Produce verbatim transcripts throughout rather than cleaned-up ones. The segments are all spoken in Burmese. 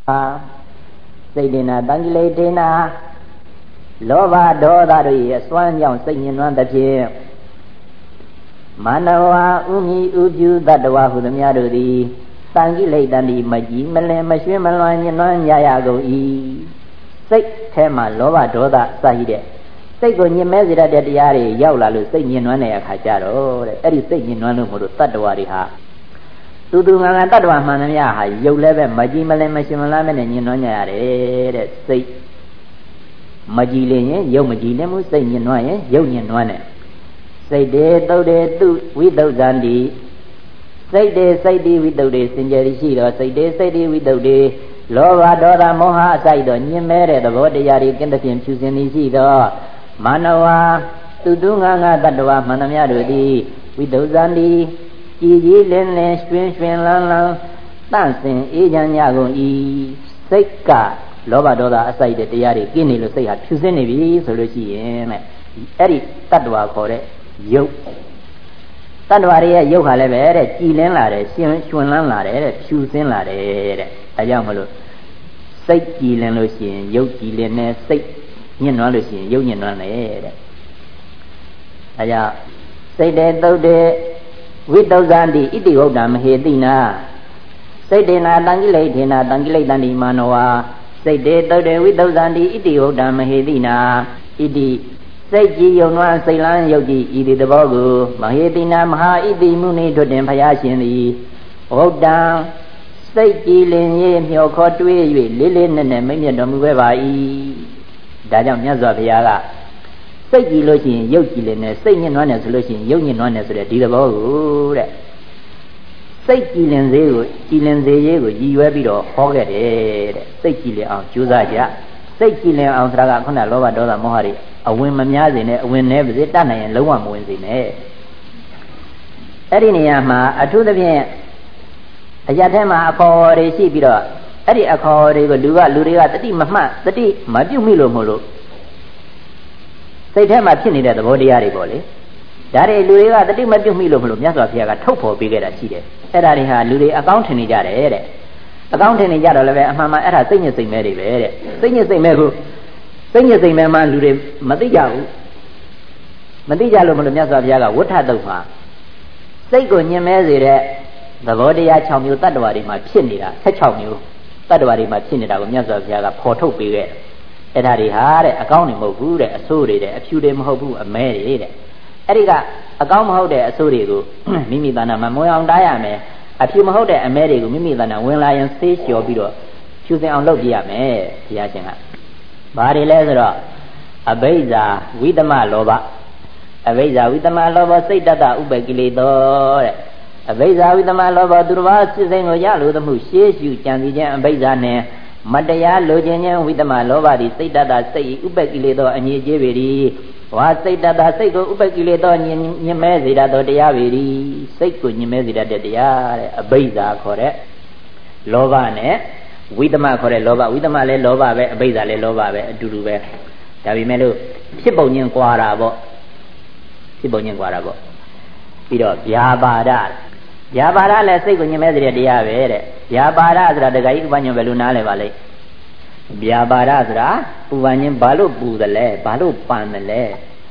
စိတ်တင်နာတန်ကြီးလေးတင်နာလောဘဒေါသတို့ရဲ့စွမ်းကြောင့်စိတ်ညှဉ်းနှွမ်းသဖြင့်မနဝဥမီဥပြုတတ္တဝဟုသမျှတို့သည်တန်ကြီးလေးတန်ဒီမကြီးမလင်မရွှင်မလွှမ်းညှဉ်းနှွမ်းကြရကုန်၏စိတ်ထဲမှာလောဘဒေါသစရှိတဲ့စိတ်ကိုညှဉ်းမဲစေတတ်တဲ့တရားတွေရောက်လာလို့စိတ်ညှဉ်းနှွမ်းတဲ့အခါကျတော့တဲ့အဲ့ဒီစိတ်ညှဉ်းနှွမ်းလို့မို့လို့တတ္တဝတွေဟာသူသူငါငါတတ္တဝမှန်သမျှဟာရုပ်လည်းပဲမကြီးမလင်မရှင်မလားမဲ့နဲ့ညှဉ်းနှွမ်းကြရတယ်တဲ့စိတ်မကြီးလင်ရင်ရုပ်မကြီးလင်မှုစိတ်ညှဉ်းနှွမ်းရင်ရုပ်ညှဉ်းနှွမ်းတယ်စိတ်တေတုတ်တေသူဝိတုဒ္ဒံတိစိတ်တေစိတ်တိဝိတုဒ္ဒေစင်ကြယ်ရှိတော့စိတ်တေစိတ်တိဝိတုဒ္ဒေလောဘဒေါသမောဟအစိုက်တော့ညှဉ်းမဲတဲ့သဘောတရားတွေကင်းတဲ့ဖြင့်ဖြူစင်နေရှိတော့မာနဝသူသူငါငါတတ္တဝမှန်သမျှတို့သည်ဝိတုဒ္ဒံတိကြည်ကြီးလင်းလင်းရွှင်ရွှင်လန်းလန်းတန့်စင်အေးချမ်းကြကုန်၏စိတ်ကလောဘဒေါသအစိုက်တဲ့တရားတွေကင်းနေလို့စိတ်ဟာဖြူစင်နေပြီဆိုလို့ရှိရင်တဲ့အဲ့ဒီတတ္တဝခေါ်တဲ့ယုတ်တတ္တဝါတွေရဲ့ယုတ်ဟာလည်းပဲတဲ့ကြည်လင်းလာတယ်ရှင်ရွှင်လန်းလာတယ်တဲ့ဖြူစင်းလာတယ်တဲ့အဲကြောင့်မလို့စိတ်ကြည်လင်းလို့ရှိရင်ယုတ်ကြည်လင်းနေစိတ်ညှဉ်းနှွမ်းလို့ရှိရင်ယုတ်ညှဉ်းနှွမ်းတယ်တဲ့အဲကြောင့်စိတ်တေသုတ်တေဝိတုဒ္ဒံတိဣတိဟုတ်တာမဟေတိနာစိတ်တေနာတံကိလေထေနာတံကိလေတံတိမာနဝစိတ်တေသုတ်တေဝိတုဒ္ဒံတိဣတိဟုတ်တာမဟေတိနာဣတိစိတ်ကြည်ယုံနွမ်းစိတ်လန်းယုတ်ကြည်ဤဒီသဘောကိုမဟေတိနာမဟာဣတိမုနိထွတ်တင်ဘုရားရှင်သည်ဟုတ်တံစိတ်ကြည်လင်ရေးမျှော်ခေါ်တွေး၍လေးလေးနက်နက်မိတ်မြတ်တော်မူခဲ့ပါ၏ဒါကြောင့်မြတ်စွာဘုရားကစိတ်ကြည်လို့ရှိရင်ယုတ်ကြည်လင်နေစိတ်ညှဉ်းနှွမ်းနေဆိုလို့ရှိရင်ယုတ်ညှဉ်းနှွမ်းနေဆိုတဲ့ဒီသဘောကိုတဲ့စိတ်ကြည်လင်စေကိုကြည်လင်စေရေးကိုရည်ရွယ်ပြီးတော့ဟောခဲ့တယ်တဲ့စိတ်ကြည်လင်အောင်ကြိုးစားကြစိတ်ကြည်လင်အောင်ဆိုတာကခုနလောဘဒေါသမောဟတွေအဝင်မများစေနဲ့အဝင်နဲ့ပါစေတတ်နိုင်ရင်လုံးဝမဝင်စေနဲ့အဲ့ဒီနေရာမှာအထူးသဖြင့်အရာထဲမှာအခေါ်တွေရှိပြီးတော့အဲ့ဒီအခေါ်တွေကိုလူကလူတွေကတတိမမှတ်တတိမပြုတ်မိလို့မလို့စိတ်ထဲမှာဖြစ်နေတဲ့သဘောတရားတွေပေါ့လေဒါတွေလူတွေကတတိမပြုတ်မိလို့မလို့မြတ်စွာဘုရားကထုတ်ဖော်ပေးခဲ့တာရှိတယ်အဲ့ဒါတွေဟာလူတွေအကောင်းထင်နေကြတယ်တဲ့အကောင်းထင်နေကြတော့လည်းပဲအမှန်မှန်အဲ့ဒါစိတ်ညစ်စိတ်မဲတွေပဲတဲ့စိတ်ညစ်စိတ်မဲကိုစိတ်ညစ်စိတ်မဲမှလူတွေမသိကြဘူးမသိကြလို့မလို့မြတ်စွာဘုရားကဝဋ္ဌတုတ်မှာစိတ်ကိုညှဉ်းမဲစေတဲ့သဘောတရား၆မျိုးတတ္တဝါတွေမှာဖြစ်နေတာ၁၆မျိုးတတ္တဝါတွေမှာဖြစ်နေတာကိုမြတ်စွာဘုရားကဖော်ထုတ်ပေးခဲ့အဲ့ဒါတွေဟာတဲ့အကောင်းတွေမဟုတ်ဘူးတဲ့အဆိုးတွေတဲ့အဖြူတွေမဟုတ်ဘူးအမဲတွေတဲ့အဲ့ဒီကအကောင်းမဟုတ်တဲ့အဆိုးတွေကိုမိမိတဏ္ဍာမှာမဝင်အောင်တားရမယ်အဖြူမဟုတ်တဲ့အမဲတွေကိုမိမိတဏ္ဍာဝင်လာရင်ဆေးလျှော်ပြီးတော့ဖြူစင်အောင်လုပ်ပြရမယ်ဘုရားရှင်ကဘာတွေလဲဆိုတော့အဘိဇ္ဇာဝိတမလောဘအဘိဇ္ဇာဝိတမလောဘစိတ်တတ္တဥပ္ပကိလေသောတဲ့အဘိဇ္ဇာဝိတမလောဘသူတစ်ပါးစိတ်စိတ်ကိုရလို့သမှုရှေးရှုကြံစည်ခြင်းအဘိဇ္ဇာနဲ့မတရားလိုချင်ခြင်းဝိတမလောဘသည်စိတ်တတ္တစိတ်ဥပ္ပကိလေသောအငြိကျေးပေသည်ဝါစိတ်တတ္တစိတ်ကိုဥပ္ပကိလေသောညင်မဲစေတတ်သောတရားပေသည်စိတ်ကိုညင်မဲစေတတ်တဲ့တရားတဲ့အဘိဇ္ဇာခေါ်တဲ့လောဘနဲ့ဝိတမခေါ်တဲ့လောဘဝိတမလည်းလောဘပဲအဘိဇ္ဇာလည်းလောဘပဲအတူတူပဲဒါပေမဲ့လို့ဖြစ်ပုံချင်းကွာတာပေါ့ဖြစ်ပုံချင်းကွာတာပေါ့ပြီးတော့ဗျာပါဒဗျာပါဒလည်းစိတ်ကိုညင်မဲစေတဲ့တရားပဲတဲ့ဗျာပါဒဆိုတာတခါကြီးဥပညွန်ဘယ်လိုနားလဲပါလိမ့်ဗျာပါဒဆိုတာပူပန်ခြင်းဘာလို့ပူတယ်လဲဘာလို့ပန်တယ်လဲ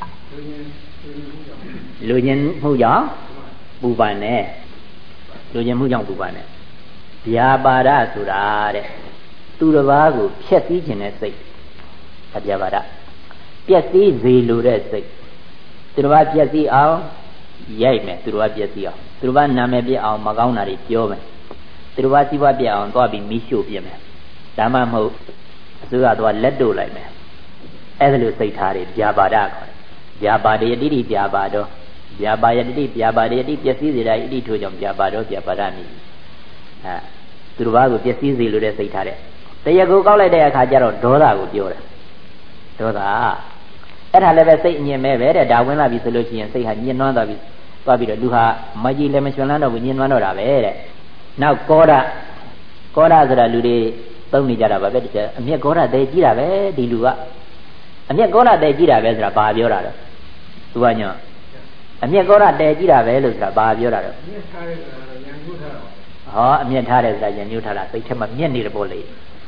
လူချင်းမှုကြောင့်ပူပန်တယ်လူချင်းမှုကြောင့်ပူပန်တယ်ဗျာပါဒဆိုတာတဲ့သူတစ်ပါးကိုဖျက်ဆီးခြင်းတဲ့စိတ်အဗျာပါဒပျက်စီးစေလိုတဲ့စိတ်သူတစ်ပါးပျက်စီးအောင်ရိုက်မယ်သူတစ်ပါးပျက်စီးအောင်သူတစ်ပါးနာမည်ပြအောင်မကောင်းတာတွေပြောမယ်သူတစ်ပါးစီးပွားပြအောင်သွားပြီးမိရှို့ပြမယ်ဒါမှမဟုတ်အစိုးရသွားလက်တို့လိုက်မယ်အဲ့ဒါလိုစိတ်ထားတွေဗျာပါဒခေါ်တယ်ဗျာပါဒယတိတိဗျာပါတော့ဗျာပါယတိတိဗျာပါဒယတိပျက်စီးစေတာဣတိထို့ကြောင့်ဗျာပါတော့ဗျာပါဒမိအဲသူတစ်ပါးကိုပျက်စီးစေလိုတဲ့စိတ်ထားတဲ့တရားကိုကောက်လိုက်တဲ့အခါကျတော့ဒေါသကိုပြောတယ်ဒေါသအဲ့ဒါလည်းပဲစိတ်အညင်မဲ့ပဲတဲ့ဒါဝင်လာပြီဆိုလို့ရှိရင်စိတ်ဟာညှဉ်းနှွမ်းသွားပြီသွားပြီးတော့လူဟာမကြီးလည်းမချွန်လန်းတော့ဘူးညှဉ်းနှွမ်းတော့တာပဲတဲ့နောက်ကောဒကောဒဆိုတာလူတွေသုံးနေကြတာပါပဲတကယ်အမျက်ကောဒတဲကြီးတာပဲဒီလူကအမျက်ကောဒတဲကြီးတာပဲဆိုတာဘာပြောတာလဲသူကညောအမျက်ကောဒတဲကြီးတာပဲလို့ဆိုတာဘာပြောတာလဲအမျက်ထားတယ်ဆိုတာရံညှို့ထားတာဟောအမျက်ထားတယ်ဆိုတာရံညှို့ထားတာစိတ်ထဲမှာမျက်နေတယ်ပေါ့လေ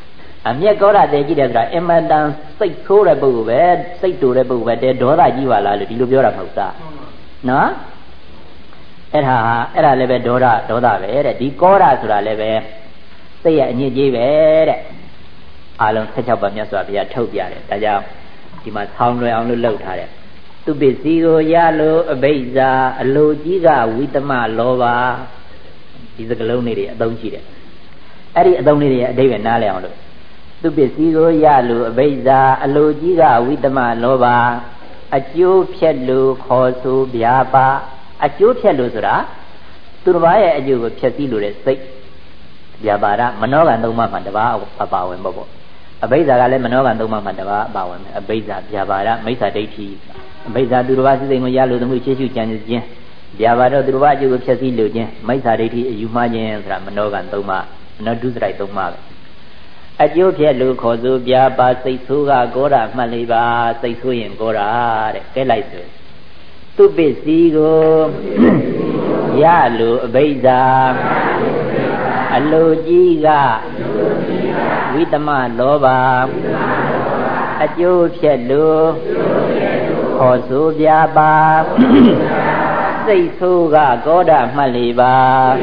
အမျက်ကောဓာတည်ကြည့်တယ်ဆိုတာအင်မတန်စိတ်ဆိုးတဲ့ပုဂ္ဂိုလ်ပဲစိတ်တူတဲ့ပုဂ္ဂိုလ်ပဲတဲဒေါသကြီးပါလားလို့ဒီလိုပြောတာမဟုတ်သားနော်အဲ့ဒါအဲ့ဒါလည်းပဲဒေါသဒေါသပဲတဲ့ဒီကောဓာဆိုတာလည်းပဲစိတ်ရဲ့အညစ်အကြေးပဲတဲ့အာလုံး၁၆ပါးမြတ်စွာဘုရားထုတ်ပြတယ်ဒါကြောင့်ဒီမှာဆောင်းလွယ်အောင်လို့လုပ်ထားတယ်သူပစ္စည်းကိုရလို့အဘိဇာအလိုကြီးကဝိတမလောဘဒီစကလုံးလေးတွေအသုံးရှိတယ်အဲ့ဒီအသုံးလေးတွေရဲ့အဓိပ္ပာယ်နားလည်အောင်လို့သူပစ္စည်းကိုရလို့အဘိဇာအလိုကြီးကဝိတမလောဘအကျိုးဖြတ်လို့ခေါ်ဆိုဗျာပါအကျိုးဖြတ်လို့ဆိုတာသူတစ်ပါးရဲ့အကျိုးကိုဖြတ်စည်းလို့တဲ့စိတ်ဗျာပါဒမနောကံသုံးပါးမှာတစ်ပါးအပါဝင်ပေါ့ပေါ့အဘိဇာကလည်းမနောကံသုံးပါးမှာတစ်ပါးအပါဝင်အဘိဇာဗျာပါဒမိစ္ဆာဒိဋ္ဌိအဘိဇာသူတစ်ပါးစိတ်ကိုရလို့သမှုချေရှုကြံခြင်းဗျာပါတော့သူတစ်ပါးအကျိုးကိုဖြတ်စည်းလို့ခြင်းမိစ္ဆာဒိဋ္ဌိအယူမှားခြင်းဆိုတာမနောကံသုံးပါးမနောဒုစရိုက်သုံးပါးပဲအကျိုးဖြတ်လို့ခေါ်ဆိုဗျာပါစိတ်ဆိုးကကောဓာမှတ်လေးပါစိတ်ဆိုးရင်ကောဓာတဲ့ကဲလိုက်ဆိုသူပစ္စည်းကိုရလို့အဘိဇာအလိုကြီးကဝိတမလောဘအကျိုးဖြတ်လို့ခေါ်ဆိုဗျာပါစိတ်ဆိုးကကောဓာမှတ်လေးပါ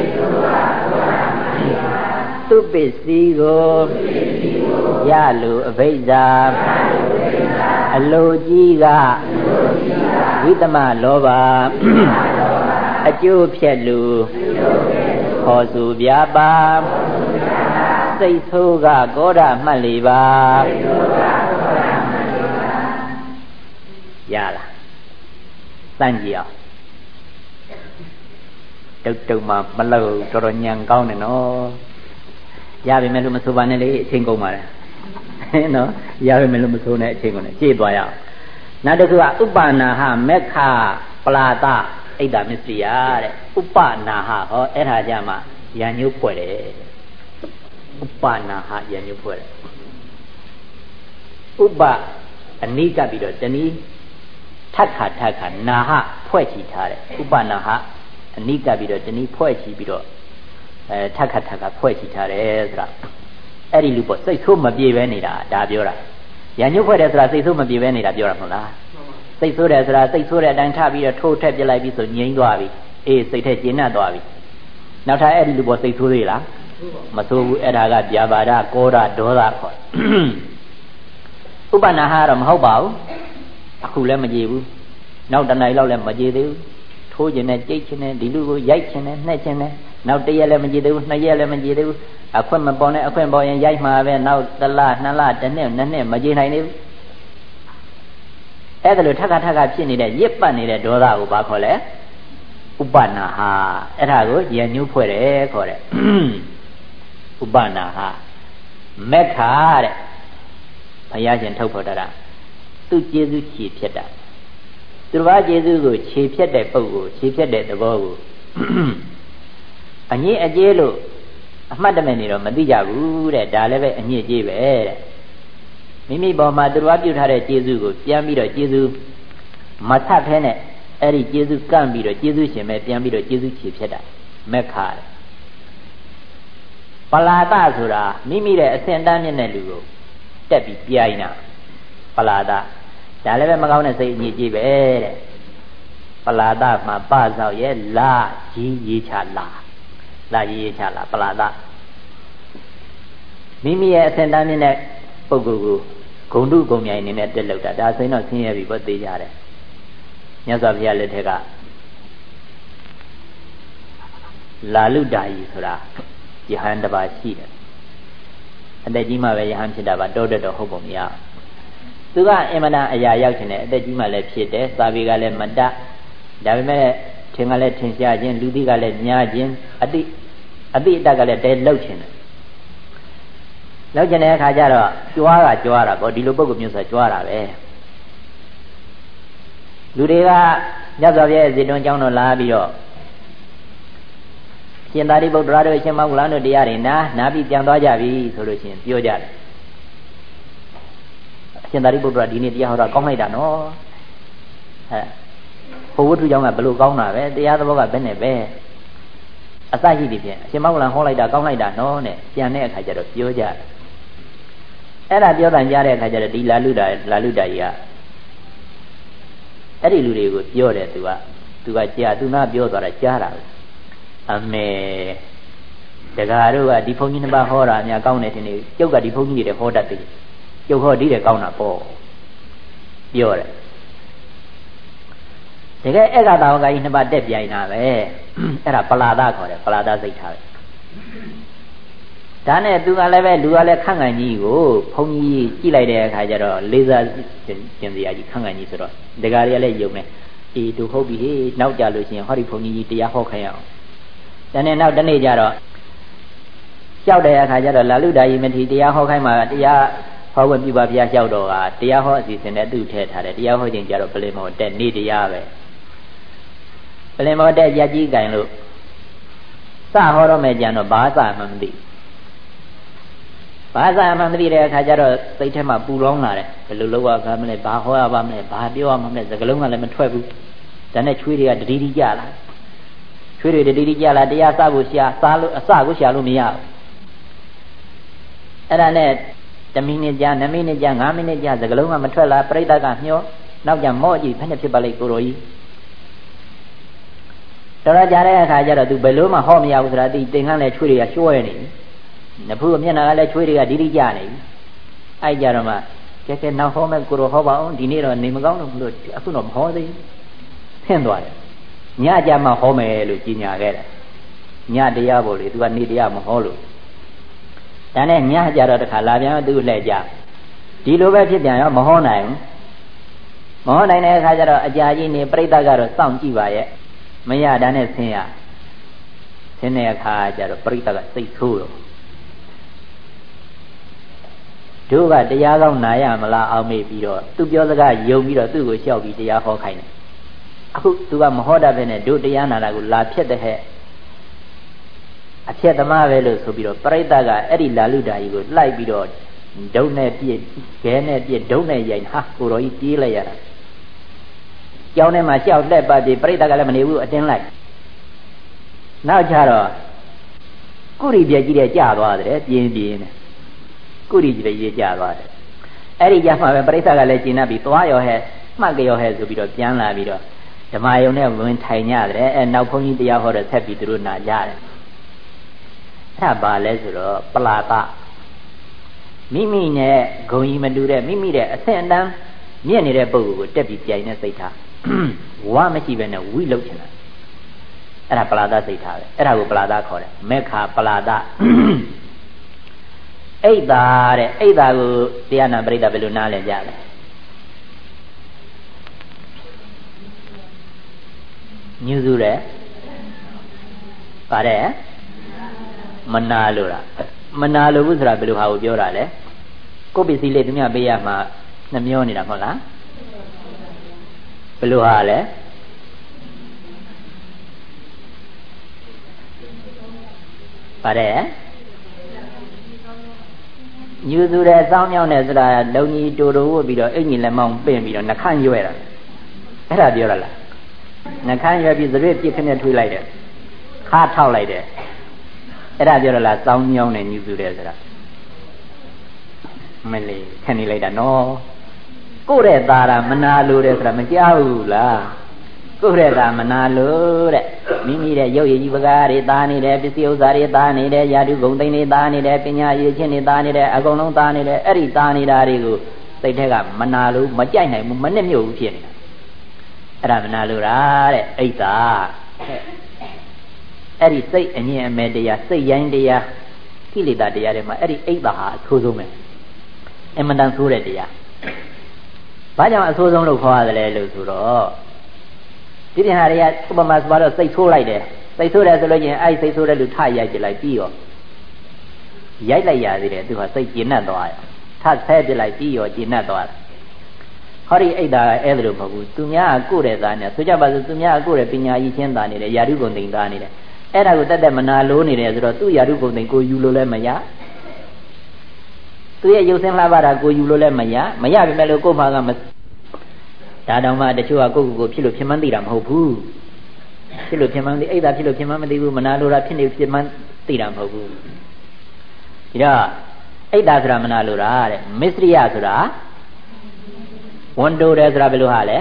သူပစ္စည်းကိုရလို့အဘိဇာအလိုကြီးကဝိတမလောဘအကျိုးဖြတ်လို့ခေါ်ဆိုဗျာပါစိတ်ဆိုးကကောဓာမှတ်လေးပါရလားစမ်းကြည့်အောင်တုတ်တုံမှမလို့တော်တော်ညံကောင်းတယ်နော်ရပြီမဲ့လို့မဆိုပါနဲ့လေအချိန်ကုန်ပါလေနော်ရပြီမဲ့လို့မဆိုနဲ့အချိန်ကုန်တယ်ကြည့်သွားရအောင်နောက်တစ်ခုကဥပ္ပနာဟမက္ခပလာတဣဒ္ဓမစ္စရိယတဲ့ဥပ္ပနာဟဟောအဲ့ဒါကြမှာရံညုဖွဲ့တယ်ဥပ္ပနာဟရံညုဖွဲ့တယ်ဥပ္ပအနိကပြီးတော့တနည်းထက်ခါထက်ခါနာဟဖွဲ့ချီထားတယ်ဥပ္ပနာဟအနိကပြီးတော့တနည်းဖွဲ့ချီပြီးတော့အဲထက်ခါထက်ခါဖွဲ့ချီထားတယ်ဆိုတာအဲ့ဒီလူပေါ့စိတ်ဆိုးမပြေပဲနေတာဒါပြောတာရံညုဖွဲ့တယ်ဆိုတာစိတ်ဆိုးမပြေပဲနေတာပြောတာမဟုတ်လားစိတ်ဆိုးတယ်ဆိုတာစိတ်ဆိုးတဲ့အတိုင်းထပြီးတော့ထိုးထက်ပြလိုက်ပြီးဆိုငြိမ်းသွားပြီအေးစိတ်ထဲကျဉ်းနှံ့သွားပြီနောက်ထပ်အဲ့ဒီလူပေါ်စိတ်ဆိုးသေးလားမဆိုးဘူးအဲ့ဒါကဗျာပါဒကောဓာဒေါသခေါ်ဥပ္ပနာဟတော့မဟုတ်ပါဘူးအခုလည်းမကြည့်ဘူးနောက်တနေ့လောက်လည်းမကြည့်သေးဘူးထိုးခြင်းနဲ့ကြိတ်ခြင်းနဲ့ဒီလူကိုရိုက်ခြင်းနဲ့နှက်ခြင်းနဲ့နောက်တရက်လည်းမကြည့်သေးဘူးနှစ်ရက်လည်းမကြည့်သေးဘူးအခွင့်မပေါ်နဲ့အခွင့်ပေါ်ရင်ရိုက်မှာပဲနောက်တစ်လနှစ်လတစ်နှစ်နှစ်နှစ်မကြည့်နိုင်သေးဘူးအဲ့ဒါလိုထက်ခါထက်ခါဖြစ်နေတဲ့ရစ်ပတ်နေတဲ့ဒေါသကိုဘာခေါ်လဲဥပ္ပနာဟအဲ့ဒါကိုရံညှိုးဖွဲ့တယ်ခေါ်တယ်ဥပ္ပနာဟမက္ခတဲ့ဘုရားရှင်ထုတ်ဖော်တာသူကျေးဇူးခြေဖြစ်တာသူတစ်ပါးကျေးဇူးကိုခြေဖြတ်တဲ့ပုဂ္ဂိုလ်ခြေဖြတ်တဲ့သဘောကိုအငြိအကျေးလို့အမှတ်တမဲ့နေတော့မသိကြဘူးတဲ့ဒါလည်းပဲအငြိအကျေးပဲတဲ့မိမိပေါ်မှာသူတစ်ပါးပြုထားတဲ့ကျေးဇူးကိုပြန်ပြီးတော့ကျေးဇူးမထပ်ဖဲနဲ့အဲ့ဒီကျေးဇူးကန့်ပြီးတော့ကျေးဇူးရှင်ပဲပြန်ပြီးတော့ကျေးဇူးခြေဖြတ်တာမက္ခတဲ့ပလာတဆိုတာမိမိရဲ့အစင်တန်းမြင့်တဲ့လူကိုတက်ပြီးပြိုင်တာပလာတဒါလည်းပဲမကောင်းတဲ့စိတ်အညစ်အကြေးပဲတဲ့ပလာတမှာပဆောက်ရဲ့လာကြီးရေးချလာလာကြီးရေးချလာပလာတမိမိရဲ့အစင်တန်းမြင့်တဲ့ပုဂ္ဂိုလ်ကိုဂုံတုဂုံမြိုင်အနေနဲ့တက်လောက်တာဒါဆိုရင်တော့ဆင်းရဲပြီပေါ့သိကြတယ်မြတ်စွာဘုရားလက်ထက်ကလာလုဒာယီဆိုတာယဟန်တစ်ပါးရှိတယ်အသက်ကြီးမှပဲယဟန်ဖြစ်တာပါတောတက်တော့ဟုတ်ပုံမရသူကအင်မတန်အရာရောက်ခြင်းနဲ့အသက်ကြီးမှလည်းဖြစ်တယ်သာဝေကလည်းမတတ်ဒါပေမဲ့ထင်ကလည်းထင်ရှားခြင်းလူသိကလည်းများခြင်းအတိအတိအတကလည်းတဲလှုပ်ခြင်းတယ်လှုပ်ခြင်းတဲ့အခါကျတော့ကြွားကကြွားတာပေါ့ဒီလိုပုဂ္ဂိုလ်မျိုးဆိုကြွားတာပဲလူတွေကမြတ်စွာဘုရားရဲ့ဇေတဝန်ကျောင်းတော်လာပြီးတော့ရှင်သာရိပုတ္တရာတို့ရှင်မောဂလန်တို့တရားတွေနာနာပြီးပြန်သွားကြပြီဆိုလို့ရှိရင်ပြောကြတယ်ရှင်သာရိပုတ္တရာဒီနေ့တရားဟောတာကောင်းလိုက်တာနော်ဟဲ့ဘုဝတ္ထုကျောင်းကဘယ်လိုကောင်းတာပဲတရားသဘောကဘယ်နဲ့ပဲအစရှိသည်ဖြင့်ရှင်မောဂလန်ဟောလိုက်တာကောင်းလိုက်တာနော်နဲ့ပြန်တဲ့အခါကျတော့ပြောကြတယ်အဲ့ဒါပြောတဲ့ကြားတဲ့အခါကျတော့ဒီလာလူတာလာလူတာကြီးကအဲ့ဒီလူတွေကိုပြောတယ်သူကသူကကြားသူနာပြောသွားတာကြားတာအမေတကားတို့ကဒီဘုန်းကြီးနှစ်ပါးဟောတာအများကောင်းတယ်ထင်တယ်ကျုပ်ကဒီဘုန်းကြီးတွေဟောတတ်တယ်ကျုပ်ဟောဒီတဲ့ကောင်းတာပေါ့ပြောတယ်တကယ်ဧကတာဝကကြီးနှစ်ပါးတက်ပြိုင်တာပဲအဲ့ဒါပလာဒခေါ်တယ်ပလာဒစိတ်ထားပဲဒါနဲ့သူကလည်းပဲလူကလည်းခန့်ကန်ကြီးကိုဘုန်းကြီးကြည့်လိုက်တဲ့အခါကျတော့လေးစားကျင်စရာကြီးခန့်ကန်ကြီးဆိုတော့တကားတွေကလည်းယုံနေအေးသူဟုတ်ပြီဟေးနောက်ကြလို့ရှိရင်ဟောဒီဘုန်းကြီးကြီးတရားဟောခိုင်းရအောင်ဒါနဲ့နောက်တနေ့ကျတော့ကြောက်တဲ့အခါကျတော့လာလူဒါယီမတိတရားဟောခိုင်းမှာတရားဟောခွင့်ပြုပါဘုရားကြောက်တော့ကတရားဟောအစီအစဉ်နဲ့သူ့ထည့်ထားတယ်တရားဟောခြင်းကျတော့ပလင်မောတက်နေတရားပဲပလင်မောတက်ရက်ကြီးကင်လို့စဟောတော့မယ်ကြံတော့ဘာစမှမသိဘာစမှမသိတဲ့အခါကျတော့စိတ်ထဲမှာပူလောင်းလာတယ်ဘယ်လိုလုပ်ရပါမလဲဘာဟောရပါမလဲဘာပြောရမှာမလဲစကားလုံးကလည်းမထွက်ဘူးဒါနဲ့ချွေးတွေကတတိတိကြလာချွေးတွေတတိတိကြလာတရားစဖို့ရှာစားလို့အစကိုရှာလို့မရဘူးအဲ့ဒါနဲ့တမိနစ်ကြာနှစ်မိနစ်ကြာငါးမိနစ်ကြာစကလုံးကမထွက်လာပြိဿကမျောနောက်ကျမော့ကြည့်ဖက်နဲ့ဖြစ်ပါလိမ့်ကိုရိုကြီးတော်တော်ကြာတဲ့အခါကျတော့သူဘယ်လို့မှဟောမရဘူးဆိုတာဒီတင်ကန်းလည်းချွေးတွေကရွှဲနေပြီနဖူးမျက်နှာကလည်းချွေးတွေကဒီဒီကြနေပြီအဲ့ကြတော့မှကဲကဲနောက်ဟောမယ်ကိုရိုဟောပါအောင်ဒီနေ့တော့နေမကောင်းလို့မလို့အခုတော့မဟောသေးဘူးထင်သွားတယ်ညကြမှာဟောမယ်လို့ကြီးညာခဲ့တယ်ညတရားပေါ်လေသူကနေတရားမဟောလို့ဒါနဲ့ညကြတော့တခါလာပြန်သူ့လှည့်ကြဒီလိုပဲဖြစ်ပြန်ရောမဟောနိုင်ဘူးမဟောနိုင်တဲ့အခါကျတော့အကြာကြီးနေပြိဿကတော့စောင့်ကြည့်ပါရဲ့မရတာနဲ့ဆင်းရဆင်းတဲ့အခါကျတော့ပြိဿကစိတ်ဆိုးတော့တို့ကတရားကောင်းနာရမလားအောင်မေးပြီးတော့သူပြောစကားယုံပြီးတော့သူ့ကိုလျှောက်ပြီးတရားဟောခိုင်းတယ်အခုသူကမဟောတတ်ပဲနဲ့တို့တရားနာတာကိုလာဖြစ်တဲ့ဟဲ့အဖြစ်သမားပဲလို့ဆိုပြီးတော့ပရိသတ်ကအဲ့ဒီလာလူတာကြီးကိုလိုက်ပြီးတော့ဒုံနဲ့ပြည့်ခဲနဲ့ပြည့်ဒုံနဲ့ရိုက်ဟာကိုတော်ကြီးပြေးလိုက်ရတာကျောင်းထဲမှာရှောက်လှက်ပါပြေပရိသတ်ကလည်းမနေဘူးအတင်းလိုက်နောက်ကြတော့ကုရီပြည့်ကြီးတဲ့ကြာသွားတယ်ပြင်းပြင်းနဲ့ကုရီပြည့်ကြီးကြာသွားတယ်အဲ့ဒီကြမှာပဲပရိသတ်ကလည်းကျင်납ပြီးသွားရောဟဲ့မှတ်ကြောဟဲ့ဆိုပြီးတော့ပြန်လာပြီးတော့ဓမ္မယုံနဲ့ဝင်ထိုင်ကြတယ်အဲနောက်ဘုန်းကြီးတရားဟောတော့ဆက်ပြီးသူတို့နာကြတယ်အဲ့ဒါဘာလဲဆိုတော့ပလာဒမိမိနဲ့ဂုံကြီးမတူတဲ့မိမိရဲ့အဆင့်အတန်းမြင့်နေတဲ့ပုဂ္ဂိုလ်ကိုတက်ပြီးပြိုင်နေစိတ်ထားဝါမရှိပဲနဲ့ဝိလှုပ်ချင်တာအဲ့ဒါပလာဒစိတ်ထားပဲအဲ့ဒါကိုပလာဒခေါ်တယ်မေခာပလာဒအိတ်သာတဲ့အိတ်သာကိုတရားနာပရိသတ်ဘယ်လိုနားလည်ကြလဲညူစုတယ်ပါတယ်မနာလို့လားမနာလို့ဘူးဆိုတာဘယ်လိုဟာကိုပြောတာလဲကိုယ်ပစ္စည်းလေးသူများပေးရမှာနှမျောနေတာမဟုတ်လားဘယ်လိုဟာလဲပါတယ်ညူသူတဲ့စောင်းမြောင်းတဲ့ဆိုတာလုံကြီးတူတူဝတ်ပြီးတော့အင်ကြီးလက်မောင်းပင့်ပြီးတော့နှခမ်းရွဲ့တာအဲ့ဒါပြောရလားနှခမ်းရွဲ့ပြီးသရွေ့ပြစ်ခနဲ့ထွေးလိုက်တယ်ခါထောက်လိုက်တယ်အဲ့ဒါပြောရလားစောင်းမြောင်းနဲ့ညူသူတဲ့ဆိုတာမလေးခဏနေလိုက်တာနော်ကိုယ့်ရဲ့သားတာမနာလို့တဲ့ဆိုတာမကြောက်ဘူးလားကိုယ့်ရဲ့သားမနာလို့တဲ့မိမိရဲ့ရုပ်ရည်ကြီးပကားတွေသားနေတယ်ပစ္စည်းဥစ္စာတွေသားနေတယ်ယာတုဂုံသိန်းတွေသားနေတယ်ပညာရည်ချင်းတွေသားနေတယ်အကုန်လုံးသားနေတယ်အဲ့ဒီသားနေတာတွေကိုစိတ်ထက်ကမနာလို့မကြိုက်နိုင်ဘူးမနဲ့မြုပ်ဘူးဖြစ်နေတာအဲ့ဒါမနာလို့လားတဲ့အိတ်သာအဲ့ဒီစိတ်အငြင်းအမဲတရားစိတ်ရိုင်းတရားကိလေသာတရားတွေမှာအဲ့ဒီအိတ်သာဟာအဆိုးဆုံးပဲအမှန်တန်ဆိုးတဲ့တရားဘာကြောင့်အဆိုးဆုံးလို့ခေါ်ရတယ်လဲလို့ဆိုတော့ဒီပြန်ဟာတွေကဥပမာဆိုတော့စိတ်ဆိုးလိုက်တယ်စိတ်ဆိုးတယ်ဆိုလို့ချင်းအဲ့စိတ်ဆိုးတဲ့လူထရိုက်ကြလိုက်ပြီးရောရိုက်လိုက်ရသေးတယ်သူကစိတ်ကျဉ်တ်သွားရထဆဲပြလိုက်ပြီးရောကျဉ်တ်သွားတယ်ဟောဒီအိတ်သာအဲ့ဒါလို့မဟုတ်ဘူးသူများကကိုယ့်တဲ့သားနဲ့ဆိုကြပါစို့သူများကကိုယ့်တဲ့ပညာရည်ချင်းသားနေတယ်ယာတုဂုံသိမ့်သားနေတယ်အဲ့ဒါကိုတက်တက်မနာလို့နေတယ်ဆိုတော့သူ့ယာတုဂုံသိမ့်ကိုယူလို့လည်းမရသူရဲ့ရုပ်ဆင်းလှပတာကိုယူလို့လည်းမရမရပြီမဲ့လို့ကိုယ်မှာကမဒါတောင်မှတချို့ကကိုယ့်ကိုယ်ကိုဖြစ်လို့ဖြစ်မှန်းသိတာမဟုတ်ဘူးဖြစ်လို့ဖြစ်မှန်းသိအိတ်သာဖြစ်လို့ဖြစ်မှန်းမသိဘူးမနာလိုတာဖြစ်နေဖြစ်မှန်းသိတာမဟုတ်ဘူးဒီတော့အိတ်တာဆိုတာမနာလို့လားတဲ့မစ္စရိယဆိုတာဝန်တိုတယ်ဆိုတာဘယ်လိုဟာလဲ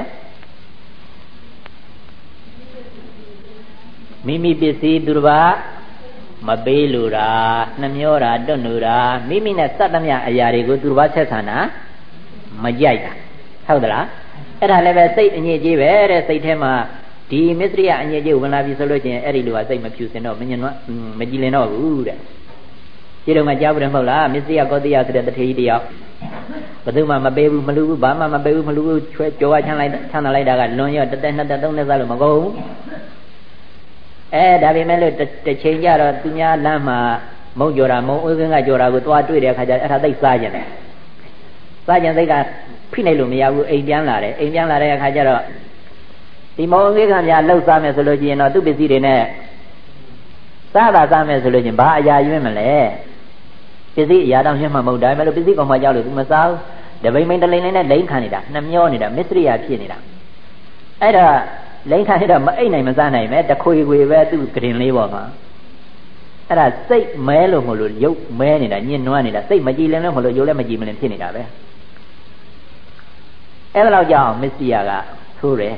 မိမိပစ္စည်းသူတစ်ပါးမပေးလို့တာနှမျောတာတွန့်လို့တာမိမိနဲ့စက်သမျှအရာတွေကိုသူတစ်ပါးဆက်ဆံတာမကြိုက်တာဟုတ်သလားအဲ့ဒါလည်းပဲစိတ်အညစ်အကြေးပဲတဲ့စိတ်ထဲမှာဒီမစ္စရိယအညစ်အကြေးဝင်လာပြီဆိုလို့ချင်းအဲ့ဒီလိုကစိတ်မဖြူစင်တော့မညင်တော့မကြည်လင်တော့ဘူးတဲ့ဒီလိုမှကြားဘူးတယ်မဟုတ်လားမစ္စရိယကောတိယဆိုတဲ့တထေကြီးတယောက်ဘယ်သူမှမပေးဘူးမလူဘူးဘာမှမပေးဘူးမလူဘူးချွဲကြောဝချမ်းလိုက်ချမ်းသာလိုက်တာကလွန်ရောတစ်သက်နှစ်သက်သုံးသက်လို့မကုန်ဘူးအဲဒါပေမဲ့လို့တစ်ချိန်ကျတော့သူများလမ်းမှာမုံကြော်တာမုံဥကင်းကကြော်တာကိုသွားတွေ့တဲ့အခါကျအဲ့ဒါသိစားကြတယ်စားကြသိကဖိနိုင်လို့မရဘူးအိမ်ပြန်လာတယ်အိမ်ပြန်လာတဲ့အခါကျတော့ဒီမုံဥကင်းကများလှုပ်စားမယ်ဆိုလို့ရှိရင်တော့သူ့ပစ္စည်းတွေနဲ့စားတာစားမယ်ဆိုလို့ချင်းဘာအရာရွေးမလဲပစ္စည်းအရာတောင်ရှင်းမှမဟုတ်ဒါပေမဲ့လို့ပစ္စည်းကောင်မှကြောက်လို့သူမစားဘူးတပိမ့်မိန်တလိမ့်လိမ့်နဲ့လိမ့်ခံနေတာနှမျောနေတာမစ္စရိယဖြစ်နေတာအဲ့ဒါလိမ့်ခံနေတာမအိတ်နိုင်မစားနိုင်ပဲတခွေခွေပဲသူ့ကရင်လေးပေါ်မှာအဲ့ဒါစိတ်မဲလို့မလို့ရုပ်မဲနေတာညှဉ်းနွမ်းနေတာစိတ်မကြည်လင်လို့မလို့ရုပ်လည်းမကြည်မလင်ဖြစ်နေတာပဲအဲ့ဒါတော့ကြောင့်မစ္စရိယကသိုးတယ်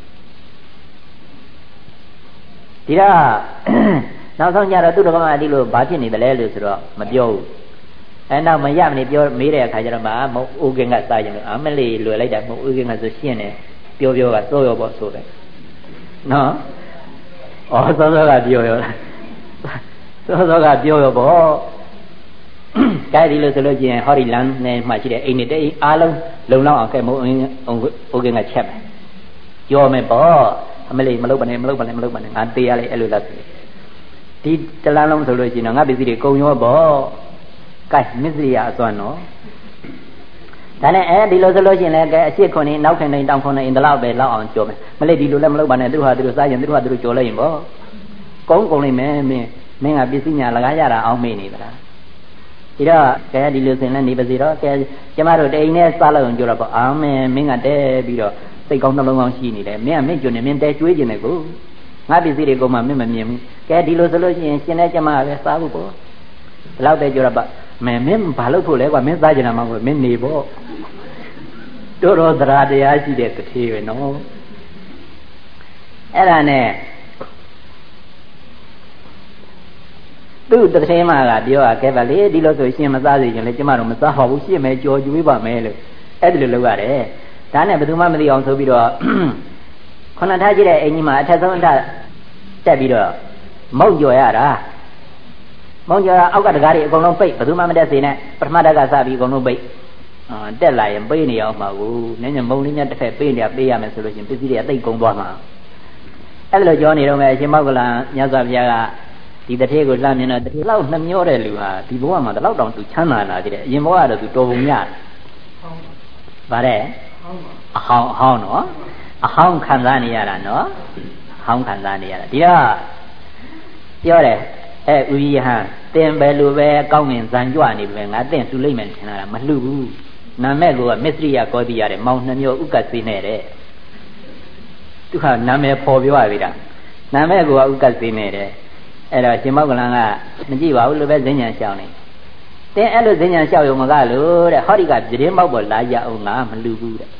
ဒီတော့နောက်ဆုံးကြတော့သူ့တော်ကအတိလို့ဘာဖြစ်နေတယ်လဲလို့ဆိုတော့မပြောဘူးအဲနောက်မရမနေပြောမေးတဲ့အခါကျတော့မှမဟုတ်အိုကင်းကစားရင်အမလေးလွယ်လိုက်တာမဟုတ်အိုကင်းကဆိုရှင်းတယ်ပြောပြောကစိုးရောပေါ့ဆိုတယ်နော်ဩစောစောကပြောရောစောစောကပြောရောပေါ့ကြိုက်ဒီလို့ဆိုလို့ချင်းဟောဒီလမ်းနဲ့မှရှိတဲ့အိမ်တွေတိတ်အားလုံးလုံလောက်အောင်ကဲမဟုတ်အိုကင်းကချက်မယ်ကြောမယ်ပေါ့အမလေးမလုပ်ပါနဲ့မလုပ်ပါနဲ့မလုပ်ပါနဲ့ငါတေးရလေအဲ့လိုလားဒီတလန်းလုံးဆိုလို့ရှိရင်တော့ငါပစ္စည်းတွေကုန်ရောပေါ့ကဲမစ္စရိယအစွမ်းတော့ဒါနဲ့အဲဒီလိုဆိုလို့ရှိရင်လည်းကဲအရှိခွန်နေနောက်ခင်နေတောင်ခွန်နေအင်တလောက်ပဲလောက်အောင်ကြောမယ်မလေးဒီလိုလည်းမလုပ်ပါနဲ့သူတို့ဟာသူတို့စားရင်သူတို့ဟာသူတို့ကြောလိုက်ရင်ပေါ့ကုန်းကုန်လိမ့်မယ်မင်းမင်းကပစ္စည်းညာလကားရတာအောင်မေးနေသလားဒီတော့ကဲဒီလိုဆိုရင်လည်းနေပါစီတော့ကဲကျမတို့တိမ်နဲ့စားလို့ကြောတော့ပေါ့အာမင်မင်းကတဲပြီးတော့စိတ်ကောင်းနှလုံးကောင်းရှိနေတယ်မင်းကမင်းကျွနေမင်းတဲကျွေးခြင်းတယ်ကိုငါပစ္စည်းတွေကိုမှမင်းမမြင်ဘူးကဲဒီလိုဆိုလို့ရှိရင်ရှင်တဲ့ကျမပဲစားဖို့ပေါ့ဘယ်လောက်ပဲကြောတော့ပေါ့မင်းမင်းဘာလုပ်ဖို့လဲကွာမင်းစားကြတာမှမဟုတ်မင်းနေပေါ့တို့တော့သရာတရားရှိတဲ့တထေးပဲနော်အဲ့ဒါနဲ့သူ့တထေးမကပြောရခဲ့ပါလေဒီလိုဆိုရှင်မစားစေချင်လေကျမတို့မစားဟောဘူးရှင်းမယ်ကြော်ကျွေးပါမယ်လို့အဲ့ဒီလိုလုပ်ရတယ်ဒါနဲ့ဘယ်သူမှမသိအောင်ဆိုပြီးတော့ခုနထားကြည့်တဲ့အင်ကြီးမှာအထက်ဆုံးအထက်တက်ပြီးတော့မုတ်ကြော်ရတာမုံကြော်အောက်ကတကားတွေအကုန်လုံးပိတ်ဘယ်သူမှမတက်စေနဲ့ပထမတက်ကစပြီးအကုန်လုံးပိတ်အာတက်လာရင်ပေးနေအောင်မှာကိုနည်းနည်းမုံလေးနဲ့တစ်ဖက်ပေးနေရပေးရမယ်ဆိုလို့ချင်းပစ္စည်းတွေအသိကုန်သွားမှာအဲ့ဒါလိုကြောနေတော့မယ်အရှင်မောက္ကလန်မြတ်စွာဘုရားကဒီတထေးကိုလှမ်းမြင်တော့တထေးလောက်နှမျောတဲ့လူဟာဒီဘဝမှာတော့တောင်သူချမ်းသာလာကြတယ်အရင်ဘဝကတော့သူတော်ပုံရတယ်ဗါတဲ့အဟောင်းအဟောင်းနော်အဟောင်းခံစားနေရတာနော်အဟောင်းခံစားနေရတာဒီတော့ပြောတယ်အဲဥရိယဟံတင်ပဲလိုပဲကောင်းငင်ဇံကြွနေပဲငါတင့်သူလိမ့်မယ်ထင်တာမလှဘူးနာမည်ကမစ္စရိယကောတိရတယ်မောင်နှမျိုးဥက္ကစေနေတဲ့သူကနာမည်ပေါ်ပြောရပြီတာနာမည်ကဥက္ကစေနေတဲ့အဲ့တော့ရှင်မောက္ကလန်ကမကြည့်ပါဘူးလိုပဲဇင်ညာရှောင်းနေတင်းအဲ့လိုဇင်ညာရှောက်ရုံမကလို့တဲ့ဟောဒီကပြင်းမောက်ပေါ်လာရအောင်ငါမလှဘူးတဲ့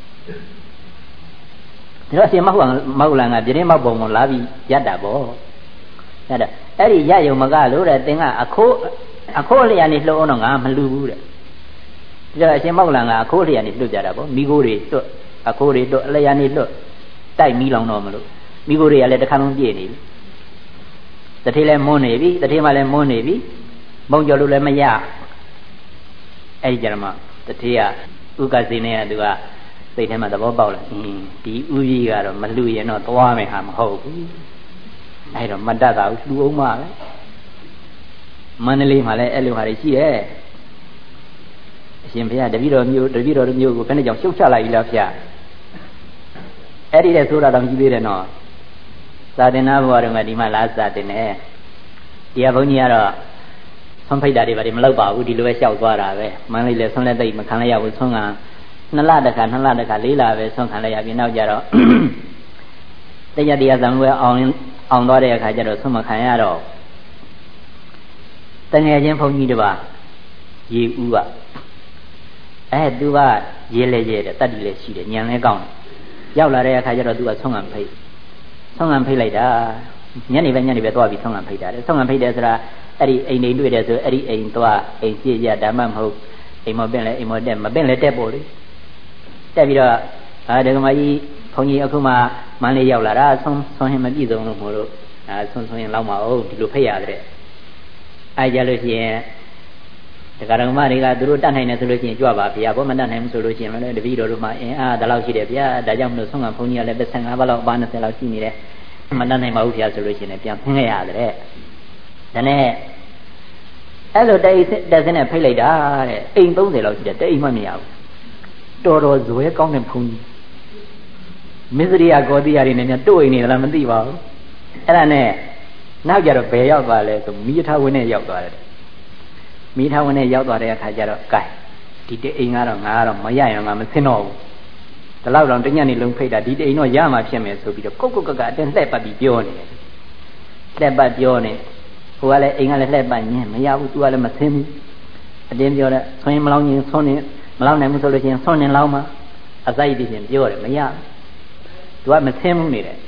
ဒါတော့ရှင်မောက္ကလန်မောက္ကလန်ကပြင်းမောက်ပုံကိုလာပြီးရတာပေါ့အဲ့ဒါအဲ့ဒီရယုံမကလို့တဲ့တင်ကအခိုးအခိုးလျာနေလှုပ်အောင်တော့ငါမလူဘူးတဲ့ဒါအရှင်မောက္ကလန်ကအခိုးလျာနေလွတ်ကြတာပေါ့မိခိုးတွေလွတ်အခိုးတွေလွတ်အလျာနေလွတ်တိုက်မီးလောင်တော့မလို့မိခိုးတွေကလည်းတစ်ခါလုံးပြည့်နေပြီတထေးလည်းမွန်းနေပြီတထေးမှလည်းမွန်းနေပြီမုံကြော်လို့လည်းမရအဲ့ဒီကြမှာတထေးကဥက္ကစေနဲ့ကသူကစိတ်ထဲမှာသဘောပေါက်လာအင်းဒီဥကြီးကတော့မလူရင်တော့သွားမယ်ဟာမဟုတ်ဘူးအဲ့တော့မတတ်တာဘူးလူအောင်မပဲမန္တလေးမှာလည်းအဲ့လိုဟာတွေရှိတယ်အရှင်ဘုရားတပည့်တော်မျိုးတပည့်တော်မျိုးကိုဘယ်နဲ့ကြောင့်ရှုပ်ချလိုက်ပြီလားဗျာအဲ့ဒီတဲ့ဆိုတာတော့ကြည့်သေးတယ်နော်သာသနာ့ဘဝတော်ကဒီမှာလာစာတင်တယ်တရားဘုန်းကြီးကတော့ဆွမ်းဖိတ်တာတွေဘာတွေမလုပ်ပါဘူးဒီလိုပဲလျှောက်သွားတာပဲမန္တလေးလည်းဆွမ်းလက်သိမခံလိုက်ရဘူးဆွမ်းကနှစ်လတခါနှစ်လတခါလေးလပဲဆွမ်းခံလိုက်ရပြီးနောက်ကြတော့တရားတရားသံဝဲအောင်အောင်သွားတဲ့အခါကျတော့ဆွမ်းမခံရတော့တငယ်ချင်းဘုန်းကြီးတစ်ပါးရေဦးကအဲသူကရေးလေရေးတယ်တတ်တယ်လည်းရှိတယ်ညံလည်းကောင်းရောက်လာတဲ့အခါကျတော့သူကဆုံးငံဖိတ်ဆုံးငံဖိတ်လိုက်တာညနေပဲညနေပဲသွားပြီးဆုံးငံဖိတ်တာတဲ့ဆုံးငံဖိတ်တယ်ဆိုတာအဲ့ဒီအိမ်နေတွေ့တယ်ဆိုအဲ့ဒီအိမ်သွားအိမ်ပြည့်ရဓမ္မမဟုတ်အိမ်မပင့်လဲအိမ်မတက်မပင့်လဲတက်ပေါ်လေတက်ပြီးတော့အာဒကမကြီးဘုန်းကြီးအခုမှမန်းလေးရောက်လာတာဆုံးဆုံးရင်မပြည့်စုံလို့မို့လို့အာဆုံးဆုံးရင်လောက်မအောင်ဒီလိုဖိတ်ရတဲ့အဲကြလို့ရှိရင်ဒကာဒကမတွေကသူတို့တတ်နိုင်တယ်ဆိုလို့ရှိရင်ကြွပါဗျာဘောမတတ်နိုင်ဘူးဆိုလို့ရှိရင်လည်းတပည့်တော်တို့မှအင်းအားဒါလောက်ရှိတယ်ဗျာဒါကြောင့်မလို့ဆုံးကဘုန်းကြီးကလည်းတစ်ဆယ်ငါးပါးလောက်အပါနှစ်ဆယ်လောက်ရှိနေတယ်မတတ်နိုင်ပါဘူးဗျာဆိုလို့ရှိရင်ပြန်ဖင်းခဲ့ရတယ်ဒါနဲ့အဲ့လိုတိတ်တက်စင်းနဲ့ဖိတ်လိုက်တာတဲ့အိမ်သုံးဆယ်လောက်ရှိတယ်တိတ်မှမရဘူးတော်တော်ဇွဲကောင်းတဲ့ဘုန်းကြီးမစ္စရိယကောတိယတွေနဲ့တို့အိမ်နေလားမသိပါဘူးအဲ့ဒါနဲ့နောက်ကြတော့ဘယ်ရောက်သွားလဲဆိုမိထဝင်းနဲ့ရောက်သွားတယ်မိထဝင်းနဲ့ရောက်သွားတဲ့အခါကျတော့ကဲဒီတအိမ်ကတော့ငါကတော့မရရင်ငါမဆင်းတော့ဘူးဒီလောက်တော့တညနေလုံးဖိတ်တာဒီတအိမ်တော့ရမှာဖြစ်မယ်ဆိုပြီးတော့ကုတ်ကုတ်ကကအတင်းလှည့်ပတ်ပြီးပြောနေတယ်လှည့်ပတ်ပြောနေဟိုကလည်းအိမ်ကလည်းလှည့်ပတ်ညင်းမရဘူးသူကလည်းမဆင်းဘူးအတင်းပြောတဲ့ဆွင်းမလောင်းရင်ဆွန်းနေမလောင်းနိုင်ဘူးဆိုလို့ရှိရင်ဆွန်းနေလောင်းမှာအစိုက်ပြီးပြင်ပြောတယ်မရသူကမဆင်းဘူးနေတယ်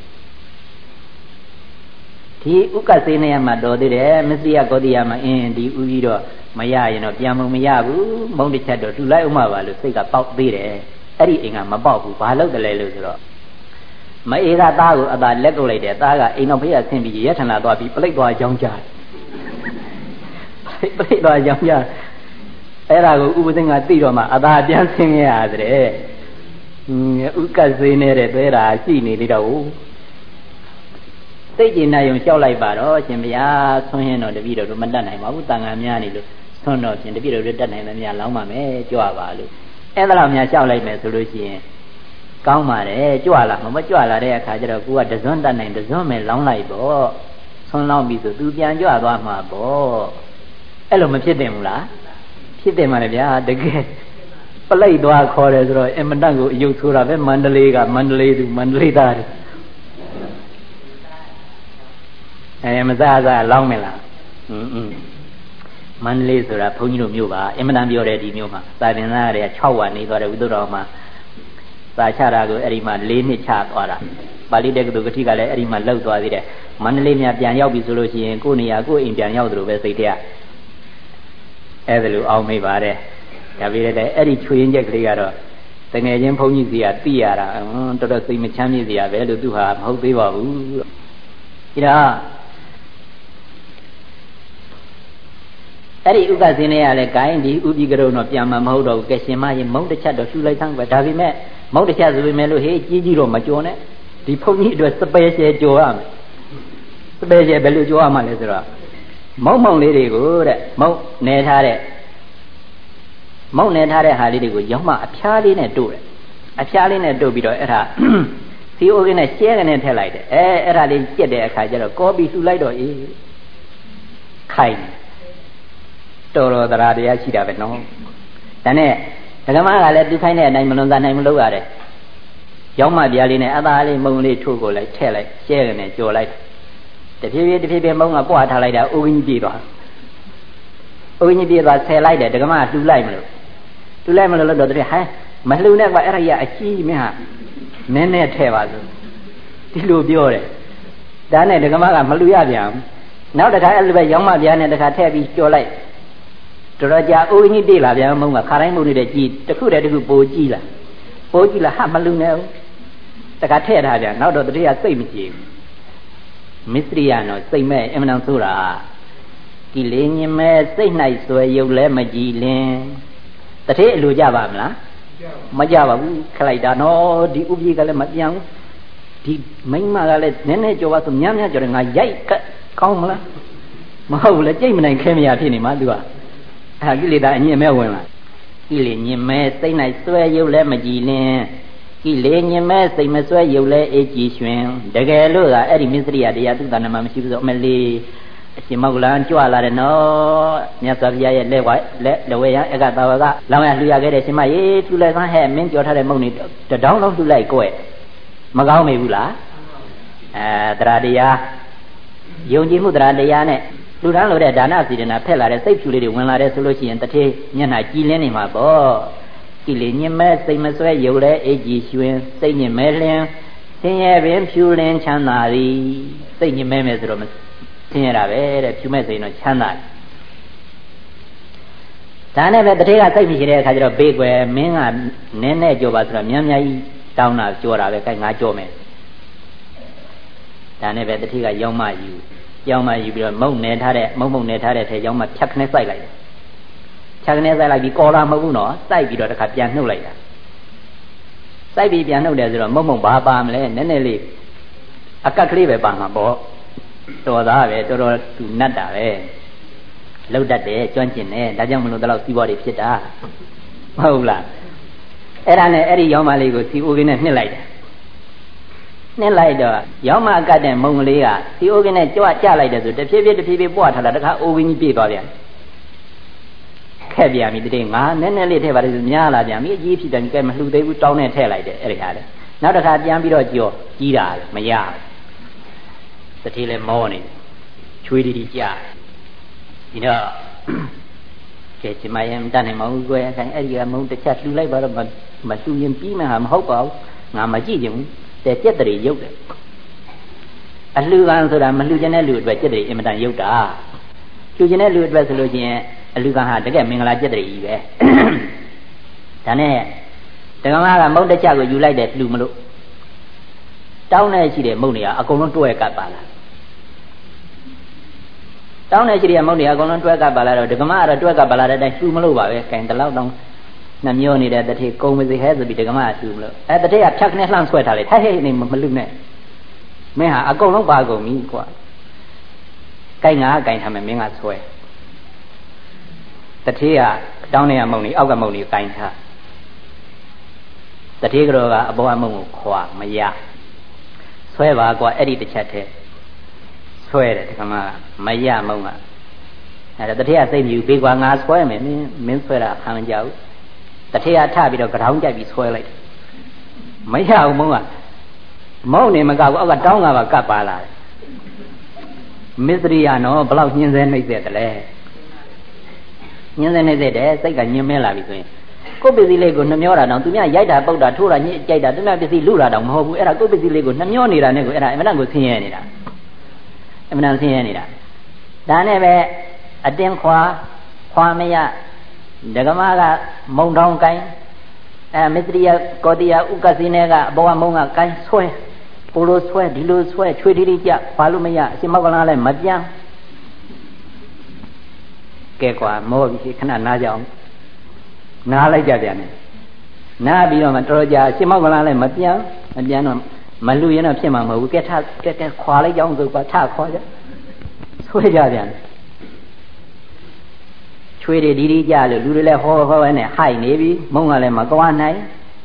ဒီဥက္ကစေနေရမှာတော်သေးတယ်မစ္စရိယကောတိယမှာအင်းဒီဥကြီးတော့မရရင်တော့ပြန်မမရဘူးမုံတစ်ချက်တော့တူလိုက်ဥမှာပါလို့စိတ်ကပေါက်သေးတယ်အဲ့ဒီအိမ်ကမပေါက်ဘူးဘာလို့တလဲလို့ဆိုတော့မအေးကသားကိုအသာလက်ကုပ်လိုက်တယ်သားကအိမ်တော်ဖေးရဆင်းပြီးရထနာသွားပြီးပလိတ်သွားကြောင်းကြတယ်ပလိတ်သွားကြောင်းကြအဲ့ဒါကိုဥပဇင်ကသိတော့မှအသာပြန်ဆင်းရရတယ်ဥက္ကစေနေတဲ့သေးတာရှိနေသေးတော့စိတ်ကျင်နိုင်ုံလျှောက်လိုက်ပါတော့ရှင်ဗျာဆွန်းရင်တော့တပည့်တော်တို့မတတ်နိုင်ပါဘူးတန်ခါများနေလို့ဆွန်းတော့ရှင်တပည့်တော်တို့တတ်နိုင်တယ်များလောင်းပါမယ်ကြွပါလို့အဲ့ဒါလောက်များလျှောက်လိုက်မယ်ဆိုလို့ရှိရင်ကောင်းပါတယ်ကြွလာမမကြွလာတဲ့အခါကျတော့ကိုကတစွန်းတတ်နိုင်တစွန်းပဲလောင်းလိုက်ပေါ့ဆွန်းလောင်းပြီဆိုသူပြန်ကြွသွားမှာပေါ့အဲ့လိုမဖြစ်သင့်ဘူးလားဖြစ်သင့်ပါလေဗျာတကယ်ပလိတ်သွားခေါ်တယ်ဆိုတော့အင်မတန်ကိုအယုတ်ဆိုတာပဲမန္တလေးကမန္တလေးသူမန္တလေးသားတွေအဲမစားစားလောင်းမလားอืมอืมမန္တလေးဆိုတာဘုန်းကြီးတို့မြို့ပါအင်မတန်ပြောတယ်ဒီမြို့မှာသာသနာ့တွေက၆ဝါနေသွားတယ်ဝိသုဒ္ဓတော်မှာသာချတာကိုအဲ့ဒီမှာ၄နှစ်ချသွားတာပါဠိတက္ကသိုလ်ကတိကလည်းအဲ့ဒီမှာလောက်သွားသေးတယ်မန္တလေးများပြန်ရောက်ပြီဆိုလို့ရှိရင်ကိုယ်နေရာကိုယ်အိမ်ပြန်ရောက်သလိုပဲစိတ်ထဲအဲ့ဒါလိုအောင်မိပါတယ်ဒါပေမဲ့လည်းအဲ့ဒီချွေရင်ချက်ကလေးကတော့တငယ်ချင်းဘုန်းကြီးစီကသိရတာတော်တော်စိတ်မချမ်းမြေ့စရာပဲလို့သူဟာမဟုတ်သေးပါဘူးဒါအဲ့ဒီဥက္ကစေနေရလဲဂိုင်းဒီဥပိကရုံတော့ပြန်မှာမဟုတ်တော့ဘူးကဲရှင်မရင်မုံတစ်ချက်တော့ရှူလိုက်သမ်းပဲဒါပေမဲ့မုံတစ်ချက်ဆိုပေမဲ့လို့ဟေးကြီးကြီးတော့မကြော်နဲ့ဒီဘုန်းကြီးအတွက်စပယ်ရှယ်ကြော်ရမယ်စပယ်ရှယ်ဘယ်လိုကြော်ရမှာလဲဆိုတော့မုံမုံလေးတွေကိုတဲ့မုံနေထားတဲ့မုံနေထားတဲ့ဟာလေးတွေကိုရောင်းမအဖျားလေးနဲ့တို့တယ်အဖျားလေးနဲ့တို့ပြီးတော့အဲ့ဒါစီအိုကင်းနဲ့ရှဲကနေထည့်လိုက်တယ်အဲအဲ့ဒါလေးကြက်တဲ့အခါကျတော့ကောပြီးလှူလိုက်တော့အေးခိုင်တော်တော်တရားတရားရှိတာပဲနော်ဒါနဲ့ဒကမကလည်းသူခိုင်းတဲ့အတိုင်းမလွန်သားနိုင်မလို့ရတယ်ရောင်းမပြားလေးနဲ့အသားလေးမုံလေးထိုးကိုလိုက်ထည့်လိုက်ရှဲကနေကြော်လိုက်တဖြည်းဖြည်းတဖြည်းဖြည်းမုံကပွားထားလိုက်တာအိုးကြီးပြေးသွားအိုးကြီးပြေးသွားဆယ်လိုက်တယ်ဒကမကလှူလိုက်မလို့လှူလိုက်မလို့တော့တည်းဟဲမလှူနဲ့ကွာအဲ့ဒါကြီးအကြီးမင်းဟာနည်းနည်းထည့်ပါစို့ဒီလိုပြောတယ်ဒါနဲ့ဒကမကမလှူရပြန်နောက်တစ်ခါအဲ့လိုပဲရောင်းမပြားနဲ့တစ်ခါထည့်ပြီးကြော်လိုက်တော်တော်ကြာအိုးကြီးတေးလာပြန်မုံကခါတိုင်းမုံနေတဲ့ကြီးတခုတည်းတခုပိုကြီးလာပိုကြီးလာဟာမလူနဲ့ဘူးတခါထည့်ထားပြန်နောက်တော့တတိယစိတ်မကြည့်ဘူးမစ္စရိယနော်စိတ်မဲ့အမှန်တန်ဆိုတာကိလေညင်မဲ့စိတ်၌ဆွဲရုပ်လဲမကြည်လင်တတိအလိုကြပါမလားမကြပါဘူးခလိုက်တာနော်ဒီဥပ္ပိကလည်းမပြောင်းဒီမိမကလည်းနည်းနည်းကြောပါဆိုများများကြောတယ်ငါရိုက်ကကောင်းမလားမဟုတ်ဘူးလေကြိတ်မနိုင်ခဲမရဖြစ်နေမှာသူကအဲကိလေသာအညင်မဲ့ဝင်လာကိလေညင်မဲ့စိတ်၌ဆွဲရုပ်လဲမကြည်လင်ကိလေညင်မဲ့စိတ်မဆွဲရုပ်လဲအေးကြည်ရွှင်တကယ်လို့ကအဲ့ဒီမစ္စရိယတရားသူတဏ္ဍမှာမရှိဘူးဆိုအမလေးအရှင်မောက္ကလန်ကြွလာတယ်နော်မြတ်စွာဘုရားရဲ့လက်ဝဲလက်လဝဲရအကသာဝကလောင်းရလှူရခဲ့တဲ့ရှင်မရေထူလိုက်သမ်းဟဲ့မင်းကြော်ထားတဲ့မုံနေတတောင်းလုံးလှူလိုက်ကွဲ့မကောင်းမေဘူးလားအဲတရားတရားယုံကြည်မှုတရားတရားနဲ့လူတန်းလို့တဲ့ဒါနစီဒနာဖက်လာတဲ့စိတ်ဖြူလေးတွေဝင်လာတဲ့ဆိုလို့ရှိရင်တထေးမျက်နှာကြည်လင်းနေမှာပေါ့ကိလေညင်မဲစိတ်မဆွဲရုပ်လဲအေးကြည်ရွှင်စိတ်ညင်မဲလင်းဆင်းရဲပင်ဖြူလင်းချမ်းသာသည်စိတ်ညင်မဲမယ်ဆိုတော့ဆင်းရဲတာပဲတဲ့ဖြူမဲ့ဆိုရင်တော့ချမ်းသာတယ်ဒါနဲ့ပဲတထေးကစိတ်မရှိတဲ့အခါကျတော့ဘေးကွယ်မင်းကနည်းနည်းကြောပါဆိုတော့များများကြီးတောင်းတာကြောတာပဲခိုင်းငါကြောမယ်ဒါနဲ့ပဲတထေးကရောင်းမယူရောင်းမယူပြီးတော့မုံနေထားတဲ့မုံမုံနေထားတဲ့ထဲရောင်းမဖြတ်ခနဲ့စိုက်လိုက်တယ်ဖြတ်ခနဲ့စိုက်လိုက်ပြီးကော်လာမဟုတ်ဘူးနော်စိုက်ပြီးတော့တခါပြန်နှုတ်လိုက်တာစိုက်ပြီးပြန်နှုတ်တယ်ဆိုတော့မုံမုံဘာပါမလဲနည်းနည်းလေးအကက်ကလေးပဲပါမှာပေါ့တော်သားပဲတော်တော်သူနတ်တာပဲလှုပ်တတ်တယ်ကျွမ်းကျင်တယ်ဒါကြောင့်မလို့တော့စီးပွားတွေဖြစ်တာမဟုတ်လားအဲ့ဒါနဲ့အဲ့ဒီရောင်းမလေးကိုစီအိုကင်းနဲ့နှစ်လိုက်တယ်နှစ်လိုက်တော့ရောင်းမကတ်တဲ့မုံကလေးကစီအိုကင်းနဲ့ကြွကြလိုက်တယ်ဆိုတဖြည်းဖြည်းတဖြည်းဖြည်းပွားထားတာတခါအိုကင်းကြီးပြေးသွားပြန်ခက်ပြန်ပြီတတိငါနည်းနည်းလေးထည့်ပါလေဆိုများလာပြန်ပြီအကြီးဖြစ်တယ်ကဲမလှူသေးဘူးတောင်းနဲ့ထည့်လိုက်တယ်အဲ့ဒီဟာလေနောက်တစ်ခါပြန်ပြီးတော့ကြောကြီးတာမရဘူးတတိလည်းမောနေချွေးတီတီကြာဒီတော့ကဲဒီမယံတန်းနေမဟုတ်ကွယ်အဲအဲ့ဒီကမုံတစ်ချက်လှူလိုက်ပါတော့မလှူရင်ပြီးမှဟာမဟုတ်ပါဘူးငါမကြည့်ချင်ဘူးแต่จิตတရေရုပ်တယ်အလှူခံဆိုတာမလှူခြင်းတဲ့လူအတွက်จิตတရေအင်မတန်ရုပ်တာလှူခြင်းတဲ့လူအတွက်ဆိုလို့ချင်းအလှူခံဟာတကယ်မင်္ဂလာจิตတရေကြီးပဲဒါနဲ့တက္ကမကမုံတစ်ချက်ကိုယူလိုက်တယ်လှူမလို့တောင်းနေရှိတဲ့မုံတွေကအကုန်လုံးတွဲကပ်ပါလားတောင်းနေရှိတဲ့မုံတွေကအကုန်လုံးတွဲကပ်ပါလာတော့တက္ကမကတော့တွဲကပ်ပါလာတဲ့အတိုင်းလှူမလို့ပါပဲကင်တလောက်တော့နှမျောနေတဲ့တထေကုံမစီဟဲဆိုပြီးတက္ကမကလှူမလို့အဲတထေကဖြတ်ခနဲ့လှမ်းဆွဲထားလေဟဲ့ဟဲ့နေမလှူနဲ့မင်းဟာအကုန်လုံးပါကုန်ပြီကွာကိုင်ငါကင်ထားမယ်မင်းကဆွဲတထေကတောင်းနေရမုံနေအောက်ကမုံနေကိုင်ထားတထေကတော့ကအပေါ်အမုံကိုခွာမရဆွဲပါကွာအဲ့ဒီတစ်ချက်တည်းဆွဲတယ်တက္ကမကမရမုံကအဲ့ဒါတထေကစိတ်မြူပေးကွာငါဆွဲမယ်မင်းမင်းဆွဲတာခံမကြဘူးတထေကထပြီးတော့ကြောင်ကြိုက်ပြီးဆွဲလိုက်မရဘူးမုံကမုံနေမကဘူးအောက်ကတောင်းကပါကပ်ပါလာတယ်မစ္စရိယနော်ဘလောက်ညှင်းဆဲနှိမ့်သက်တယ်လဲညှင်းဆဲနှိမ့်သက်တယ်စိတ်ကညှင်းမဲလာပြီဆိုရင်ကိုယ်ပစ္စည်းလေးကိုနှမျောတာတောင်သူများရိုက်တာပုတ်တာထိုးတာညှစ်ကြိုက်တာသူများပစ္စည်းလူတာတောင်မဟုတ်ဘူးအဲ့ဒါကိုယ်ပစ္စည်းလေးကိုနှမျောနေတာနဲ့ကိုအဲ့ဒါအမှန်တန်ကိုဆင်းရဲနေတာအမှန်တန်ဆင်းရဲနေတာဒါနဲ့ပဲအတင်းခွာခွာမရဒကမကမုံတောင်းကိုင်းအဲမစ္စရိယကောတိယဥက္ကစီနေကအဘောကမုံကကိုင်းဆွဲပိုလိုဆွဲဒီလိုဆွဲချွေတီတီကြခွာလို့မရအရှင်မောက်ကလာလည်းမပြန်ကဲကွာမောပြီခဏနားကြအောင်နားလိုက်ကြပြန်တယ်နားပြီးတော့မှတော်တော်ကြာအရှင်မောက်ကလာလည်းမပြန်မပြန်တော့မလူရင်တော့ဖြစ်မှာမဟုတ်ဘူးကဲထကဲကဲခွာလိုက်ကြအောင်ဆိုကွာထခွာကြဆွဲကြပြန်တယ်ချွေတွေဒီဒီကြလို့လူတွေလည်းဟောဟောနဲ့ဟိုက်နေပြီမုံကလည်းမကွာနိုင်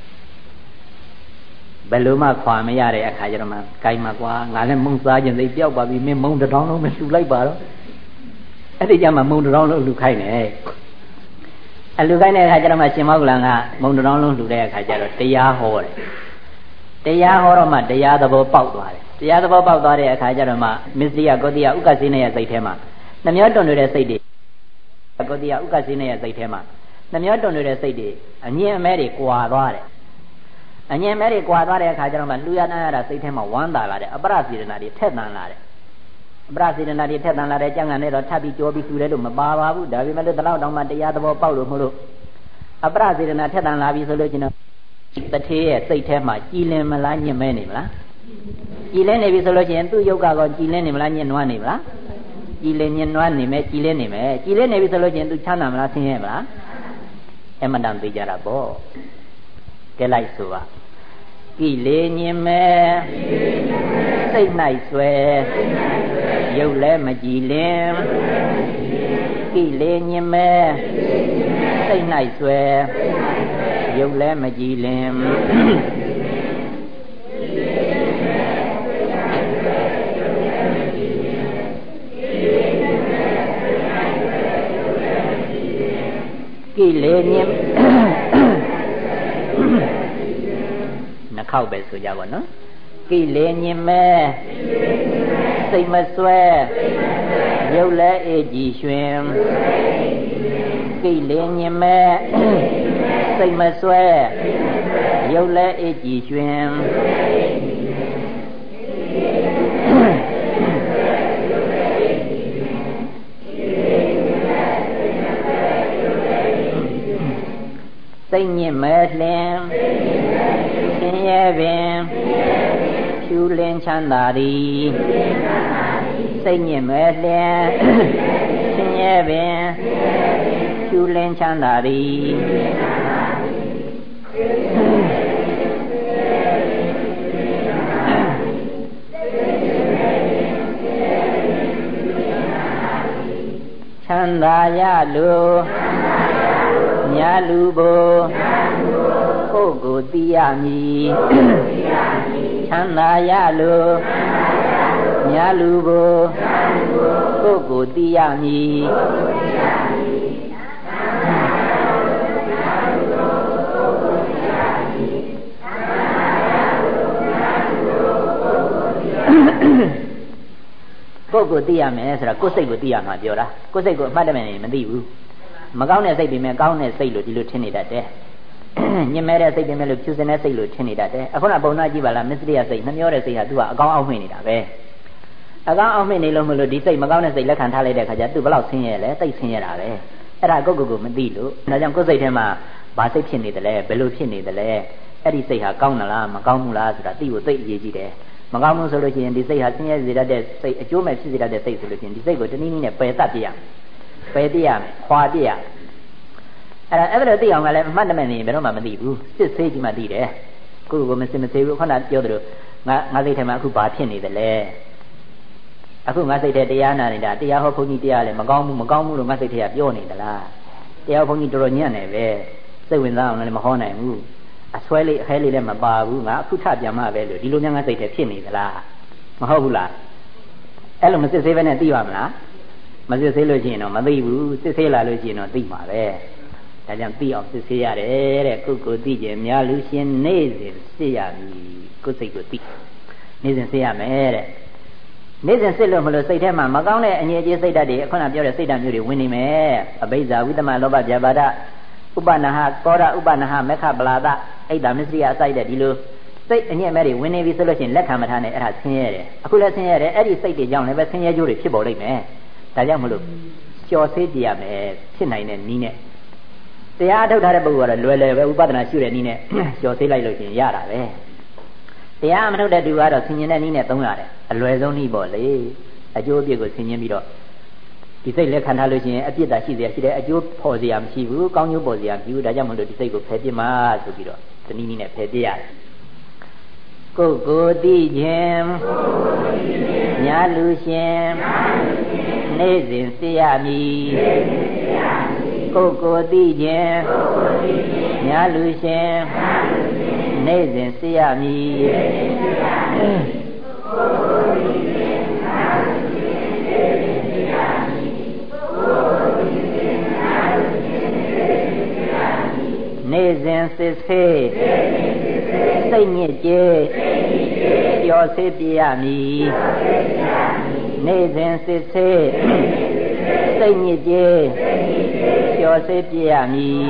ဘယ်လိုမှခွာမရတဲ့အခါကျတော့မှကိုင်းမှာကွာငါလည်းမုံစားခြင်းသိပျောက်ပါပြီမင်းမုံတစ်တောင်းလုံးမလှူလိုက်ပါတော့အဲ့ဒီကြမှာမုံတစ်တောင်းလုံးလှူခိုင်းတယ်အလှူခိုင်းတဲ့အခါကျတော့မှရှင်မောက္ကလန်ကမုံတစ်တောင်းလုံးလှူတဲ့အခါကျတော့တရားဟောတယ်တရားဟောတော့မှတရားသဘောပေါက်သွားတယ်တရားသဘောပေါက်သွားတဲ့အခါကျတော့မှမစ္စရိယကောတိယဥက္ကစီနေရဲ့စိတ်ထဲမှာနှမျောတွန်နေတဲ့စိတ်တွေကောတိယဥက္ကစီနေရဲ့စိတ်ထဲမှာနှမျောတွန်နေတဲ့စိတ်တွေအငြင်းအမဲတွေကွာသွားတယ်အငြင်းမဲတွေကွာသွားတဲ့အခါကျတော့မှလူရနာရတာစိတ်ထဲမှာဝမ်းသာလာတယ်အပရစေတနာတွေထက်သန်လာတယ်အပရစေတနာတွေထက်သန်လာတဲ့ကြံ့ကန်နဲ့တော့ထပ်ပြီးကြောပြီးလှူတယ်လို့မပါပါဘူးဒါပေမဲ့လို့တလောက်တောင်မှတရားသဘောပေါက်လို့မလို့အပရစေတနာထက်သန်လာပြီဆိုလို့ကျွန်တော်တထေးရဲ့စိတ်ထဲမှာကြည်လင်မလားညှင်မဲနေမလားကြည်လင်နေပြီဆိုလို့ချင်းသူ့ယုတ်ကောကြည်လင်နေမလားညှင်နွားနေမလားကြည်လင်ညှင်နွားနေမယ်ကြည်လင်နေမယ်ကြည်လင်နေပြီဆိုလို့ချင်းသူချမ်းသာမလားဆင်းရဲမလားအမှန်တန်သိကြတာပေါ့ကဲလိုက်ဆိုပါကိလေညင်မဲ့စိတ်၌ဆွဲရုပ်လည်းမကြည်လင်ကိလေညင်မဲ့စိတ်၌ဆွဲရုပ်လည်းမကြည်လင်ကိလေညင်နှခောက်ပဲဆိုကြပါနော်ကိလေညင်မဲ့စိတ်မဆွဲရုပ်လည်းအေးကြည်ရွှင်ကိလေညင်မဲ့စိတ်မဆွဲရုပ်လည်းအေးကြည်ရွှင်စိတ်ညစ်မဲ့လင်ဆင်းရဲပင်ဖြူလင်းချမ်းသာသည်စိတ်ညစ်မဲ့လင်ဆင်းရဲပင်ဖြူလင်းချမ်းသာသည်ချမ်းသာရလိုမြတ်လူဘိုကိုယ်ကိုသိရမည်ချမ်းသာရလိုမြတ်လူဘိုကိုယ်ကိုသိရမည်ကိုယ်ကိုသိရမယ်ဆိုတာကိုယ်စိတ်ကိုသိရမှာပြောတာကိုယ်စိတ်ကိုအမှတ်တမဲ့နေမသိဘူးမကောင်းတဲ့စိတ်တွေမဲ့ကောင်းတဲ့စိတ်လို့ဒီလိုထင်နေတတ်တယ်ညင်မဲ့တဲ့စိတ်တွေမဲ့လို့ဖြူစင်တဲ့စိတ်လို့ထင်နေတတ်တယ်အခုနပုံနာကြည့်ပါလားမစ္စရိယစိတ်နှမျောတဲ့စိတ်ဟာသူကအကောင်းအောင်မှင်နေတာပဲအကောင်းအောင်မှင်နေလို့မလို့ဒီစိတ်မကောင်းတဲ့စိတ်လက်ခံထားလိုက်တဲ့ခါကျသူဘလောက်ဆင်းရဲလဲတိတ်ဆင်းရဲတာပဲအဲ့ဒါကိုယ့်ကိုယ်ကိုမသိလို့ဒါကြောင့်ကိုယ်စိတ်ထဲမှာဘာစိတ်ဖြစ်နေတယ်လဲဘယ်လိုဖြစ်နေတယ်လဲအဲ့ဒီစိတ်ဟာကောင်းသလားမကောင်းဘူးလားဆိုတာသိဖို့သိအရေးကြီးတယ်မကောင်းဘူးဆိုလို့ရှိရင်ဒီစိတ်ဟာဆင်းရဲစေတတ်တဲ့စိတ်အကျိုးမဲ့ဖြစ်စေတတ်တဲ့စိတ်ဆိုလို့ရှိရင်ဒီစိတ်ကိုတနည်းနည်းနဲ့ပယ်တတ်ပြရပယ်တတ်ရမယ်ခွာပြရအဲ့ဒါအဲ့ဒါသိအောင်ကလည်းအမှတ်တမဲ့နေဘယ်တော့မှမသိဘူးစစ်ဆေးကြည့်မှသိတယ်ကိုယ့်ကိုယ်မစစ်မဆေးဘူးခုနပြောသလိုငါငါစိတ်ထဲမှာအခုဘာဖြစ်နေသလဲအခုငါစိတ်ထဲတရားနာနေတာတရားဟောဘုန်းကြီးတရားလည်းမကောင်းဘူးမကောင်းဘူးလို့ငါစိတ်ထဲကပြောနေသလားတရားဘုန်းကြီးတော်တော်ညံ့နေပဲစိတ်ဝင်စားအောင်လည်းမဟောနိုင်ဘူးအဆွဲလေးအခဲလေးလည်းမပါဘူးငါအခုထပြန်မှပဲလို့ဒီလိုများငါစိတ်ထဲဖြစ်နေသလားမဟုတ်ဘူးလားအဲ့လိုမစစ်ဆေးဘဲနဲ့သိပါမလားမစစ်ဆေးလို့ရှိရင်တော့မသိဘူးစစ်ဆေးလာလို့ရှိရင်တော့သိမှာပဲဒါကြောင့်သိအောင်စစ်ဆေးရတယ်တဲ့ကိုယ်ကိုသိခြင်းများလူရှင်နေ့စဉ်စစ်ရမည်ကိုယ်စိတ်ကိုသိနေ့စဉ်စစ်ရမယ်တဲ့နေ့စဉ်စစ်လို့မလို့စိတ်ထဲမှာမကောင်းတဲ့အငြိအကျေးစိတ်ဓာတ်တွေအခုနပြောတဲ့စိတ်ဓာတ်မျိုးတွေဝင်နေမယ်အဘိဇာဝိတ္တမလောဘဗျာပါဒဥပနာဟကောရဥပနာဟမေခပလာဒအိတ်တာမစ္စရိယအစိုက်တဲ့ဒီလိုစိတ်အညစ်အမဲ့တွေဝင်နေပြီဆိုလို့ရှိရင်လက်ခံမထားနဲ့အဲ့ဒါဆင်းရဲတယ်အခုလည်းဆင်းရဲတယ်အဲ့ဒီစိတ်တွေကြောင့်လည်းပဲဆင်းရဲကြိုးတွေဖြစ်ပေါ်လိမ့်မယ်ဒါကြောင့်မလို့ကြော်ဆေးကြည့်ရမယ်ဖြစ်နိုင်တဲ့နည်းနဲ့တရားထုတ်ထားတဲ့ပုဂ္ဂိုလ်ကတော့လွယ်လွယ်ပဲဥပဒနာရှုတဲ့နည်းနဲ့ကြော်ဆေးလိုက်လို့ရှိရင်ရတာပဲတရားမထုတ်တဲ့သူကတော့ဆင်ញင်တဲ့နည်းနဲ့သုံးရတယ်အလွယ်ဆုံးနည်းပေါ့လေအကျိုးအပြစ်ကိုဆင်ញင်ပြီးတော့ဒီစိတ်လက်ခံထားလို့ရှိရင်အပြစ်သာရှိစေရှိတယ်အကျိုးဖော်စရာမရှိဘူးကောင်းကျိုးပေါ်စရာမရှိဘူးဒါကြောင့်မလို့ဒီစိတ်ကိုဖယ်ပြစ်မှာဆိုပြီးတော့ဒီနည်းနည်းနဲ့ဖယ်ပြရတယ်ကိုယ်ကိုသိခြင်းညာလူရှင်နေ့စဉ်သိရမည်ကိုယ်ကိုသိခြင်းညာလူရှင်နေ့စဉ်သိရမည်နေ့စဉ်စစ်ဆေးစိတ်ညစ်ကြေးပျော်စေပြရမည်နေ့စဉ်စစ်ဆေးစိတ်ညစ်ကြေးပျော်စေပြရမည်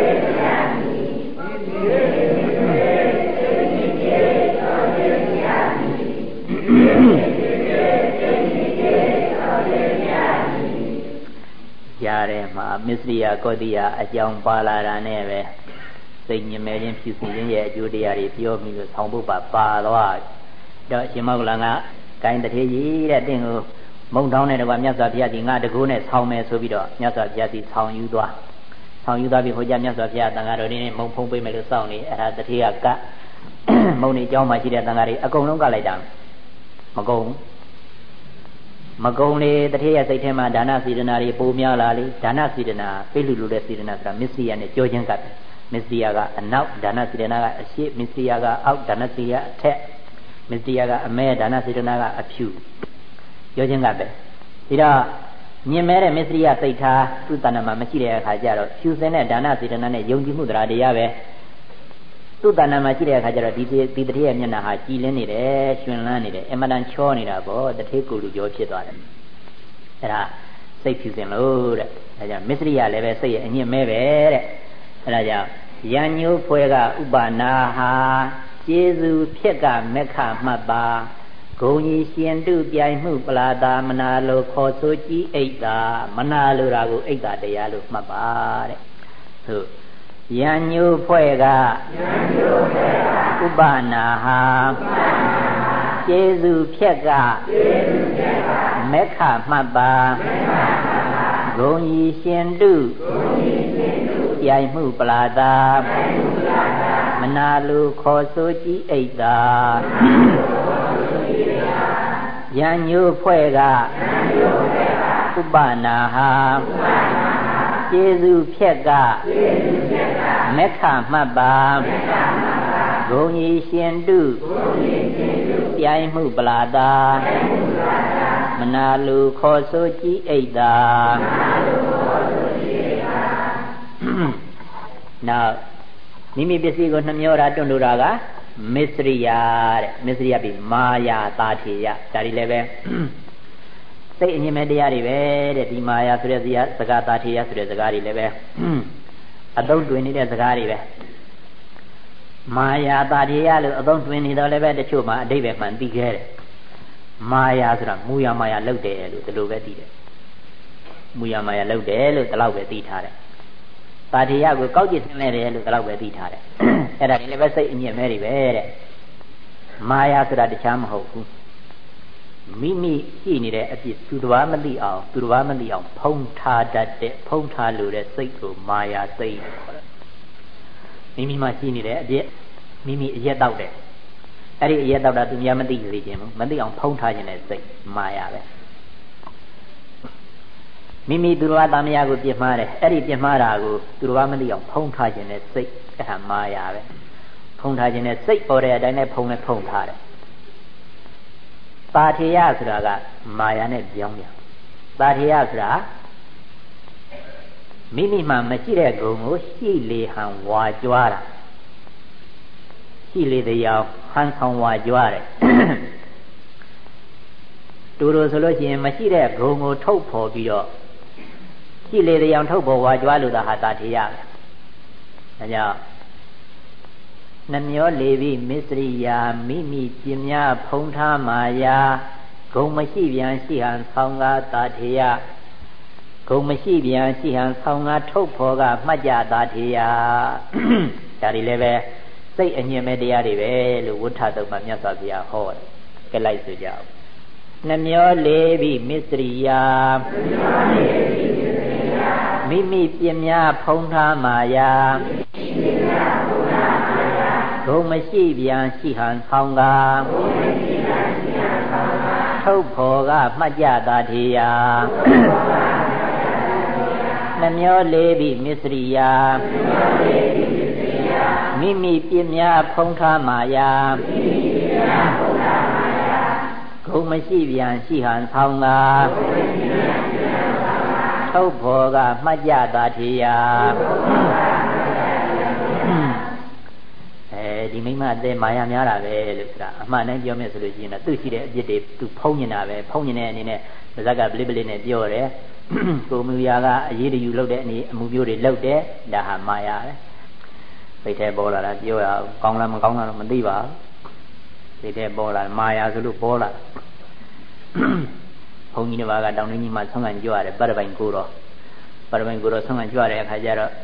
ကြားထဲမှာမစ္စရိယကောတိယအကြောင်းပါလာတာနဲ့ပဲစိတ်ညစ်မဲ့ခြင်းဖြူစင်ခြင်းရဲ့အကျိုးတရားတွေပြောပြီးလို့ဆောင်းဖို့ပါပါသွားတော့ရှင်မောကလန်ကဂိုင်းတထေကြီးတဲ့တင့်ကိုမုံတောင်းတဲ့တကွာမြတ်စွာဘုရားဒီငါတကူနဲ့ဆောင်းမယ်ဆိုပြီးတော့မြတ်စွာဘုရားဒီဆောင်းယူသွားဆောင်းယူသွားပြီးဟိုကြမြတ်စွာဘုရားတန်ဃာတော်တွေနဲ့မုံဖုံးပေးမယ်လို့စောင့်နေအဲ့ဒါတထေကကမုံနေเจ้าမှာရှိတဲ့တန်ဃာတွေအကုန်လုံးကလိုက်တာမကုန်မကုန်လေတထေရဲ့စိတ်ထဲမှာဒါနစေတနာတွေပိုများလာလေဒါနစေတနာပိလူလူတဲ့စေတနာဆိုတာမစ္စရိယနဲ့ကြောချင်းကပ်တယ်မစ္စရိယကအနောက်ဒါနစေတနာကအရှိမစ္စရိယကအောက်ဒါနစေတနာအထက်မစ္စရိယကအမဲဒါနစေတနာကအဖြူကြောချင်းကပ်ပဲဒီတော့မြင်မဲတဲ့မစ္စရိယစိတ်ထားသူ့တဏ္ဍာမှာမရှိတဲ့အခါကျတော့ဖြူစင်တဲ့ဒါနစေတနာနဲ့ယုံကြည်မှုတရားတရားပဲသူ့တဏ္ဍာမှာရှိတဲ့အခါကျတော့ဒီဒီတထေရဲ့မျက်နှာဟာကြည်လင်းနေတယ်ရှင်လန်းနေတယ်အမတန်ချောနေတာပေါ့တထေကိုလူကြောဖြစ်သွားတယ်အဲ့ဒါစိတ်ဖြူစင်လို့တဲ့ဒါကြောင့်မစ္စရိယလည်းပဲစိတ်ရဲ့အညစ်မဲပဲတဲ့အဲ့ဒါကြောင့်ယံညိုးဖွဲကဥပနာဟာကျေစုဖြစ်ကမက္ခမှတ်ပါဂုံကြီးရှင်တုပြိုင်မှုပလာတာမနာလိုခေါ်ဆိုကြည်အိတ်တာမနာလိုတာကိုအိတ်တာတရားလို့မှတ်ပါတဲ့သို့ယံညိုးဖွဲကဥပနာဟာကျေစုဖြစ်ကမက္ခမှတ်ပါဂုံကြီးရှင်တုပြိုင်မှုပလာတာမနာလိုခေါ်ဆိုကြည်အိတ်တာယံညိုးဖွဲ့ကဥပနာဟာကျေစုဖြက်ကမက္ခမှတ်ပါဂုံကြီးရှင်တုပြိုင်မှုပလာတာမနာလိုခေါ်ဆိုကြည်အိတ်တာနောက်မိမိပစ္စည်းကိုနှမျောတာတွန့်လို့တာကမစ္စရိယတဲ့မစ္စရိယပြီးမာယာတာထေယဒါတွေလည်းပဲစိတ်အငြင်းမဲ့တရားတွေပဲတဲ့ဒီမာယာဆိုတဲ့စကားတာထေယဆိုတဲ့စကားတွေလည်းပဲအသုံးတွင်နေတဲ့စကားတွေပဲမာယာတာထေယလို့အသုံးတွင်နေတော့လည်းပဲတချို့မှာအဓိပ္ပာယ်မှန်သိခဲ့တယ်မာယာဆိုတာမူယာမာယာလောက်တယ်လို့ဒီလိုပဲသိတယ်မူယာမာယာလောက်တယ်လို့ဒီလောက်ပဲသိထားတယ်တာထေယကိုကောက်ကျစ်ဆင်းလဲတယ်လို့ဒီလောက်ပဲသိထားတယ်အဲ့ဒါတွေလည်းပဲစိတ်အညစ်အမဲတွေပဲတဲ့မာယာဆိုတာတခြားမဟုတ်ဘူးမိမိရှိနေတဲ့အပြစ်သူတစ်ပါးမသိအောင်သူတစ်ပါးမသိအောင်ဖုံးထားတတ်တဲ့ဖုံးထားလို့တဲ့စိတ်ကိုမာယာစိတ်ခေါ်တယ်မိမိမှာရှိနေတဲ့အပြစ်မိမိအရက်တောက်တယ်အဲ့ဒီအရက်တောက်တာသူများမသိစေခြင်းဘူးမသိအောင်ဖုံးထားခြင်းတဲ့စိတ်မာယာပဲမိမိသူတော်ဘာသမယာကိုပြစ်မှားတယ်အဲ့ဒီပြစ်မှားတာကိုသူတော်ဘာမသိအောင်ဖုံးထားခြင်းနဲ့စိတ်အဲ့ဒါမာယာပဲဖုံးထားခြင်းနဲ့စိတ်ပေါ်တဲ့အတိုင်းနဲ့ဖုံးနဲ့ဖုံးထားတယ်ပါထေယဆိုတာကမာယာနဲ့ပြောင်းပြန်ပါထေယဆိုတာမိမိမှမရှိတဲ့ဂုဏ်ကိုရှိလေဟန်ဝါကြွားတာရှိလေတရားဟန်ဆောင်ဝါကြွားတယ်တူတူဆိုလို့ရှိရင်မရှိတဲ့ဂုဏ်ကိုထုတ်ဖော်ပြီးတော့ရှိလေတရားထုတ်ဖော်ဝါကြွားလို့သာဟာတာထေယပဲဒါကြောင့်နှမျောလေပြီးမစ္စရိယာမိမိပြင်းများဖုံးထားမာယာဂုံမရှိပြန်ရှိဟန်ဆောင်းကားတာထေယဂုံမရှိပြန်ရှိဟန်ဆောင်းကားထုတ်ဖော်ကမှတ်ကြတာထေယဒါတွေလည်းပဲစိတ်အညစ်မဲ့တရားတွေပဲလို့ဝဋ္ဌတုံမှာမြတ်စွာဘုရားဟောတယ်ကြည့်လိုက်ဆိုကြအောင်နှမျောလေပြီးမစ္စရိယာမိမိပြင်းများဖုံးထားမာယာဂုံမရှိပြန်ရှိဟန်ဆောင်းကားထုတ်ဖော်ကမှတ်ကြတာထေယနှမျောလေးပြီးမစ္စရိယာမိမိပြင်းများဖုံးထားမာယာဂုံမရှိပြန်ရှိဟန်ဆောင်းကားထုတ်ဖော်ကမှတ်ကြတာထေယဒီမိမအသေးမာယာများတာပဲလို့ဆိုတာအမှန်တမ်းပြောမယ်ဆိုလို့ရှိရင်တော့သူ့ရှိတဲ့အပြစ်တွေသူဖုံးနေတာပဲဖုံးနေတဲ့အနေနဲ့ဗဇက်ကပလိပလိနဲ့ပြောတယ်ကိုမူရာကအရေးတယူလုပ်တဲ့အနေအမှုမျိုးတွေလုပ်တယ်ဒါဟာမာယာပဲစိတ်ထဲပေါ်လာတာပြောရအောင်ကောင်းလားမကောင်းလားတော့မသိပါဘူးစိတ်ထဲပေါ်လာမာယာဆိုလို့ပေါ်လာဘုန်းကြီးတစ်ပါးကတောင်တွင်းကြီးမှာဆုံးခံကြွရတယ်ပရပိုင်ကိုတော့ပရပိုင်ကိုတော့ဆုံးခံကြွရတဲ့အခါကျတော့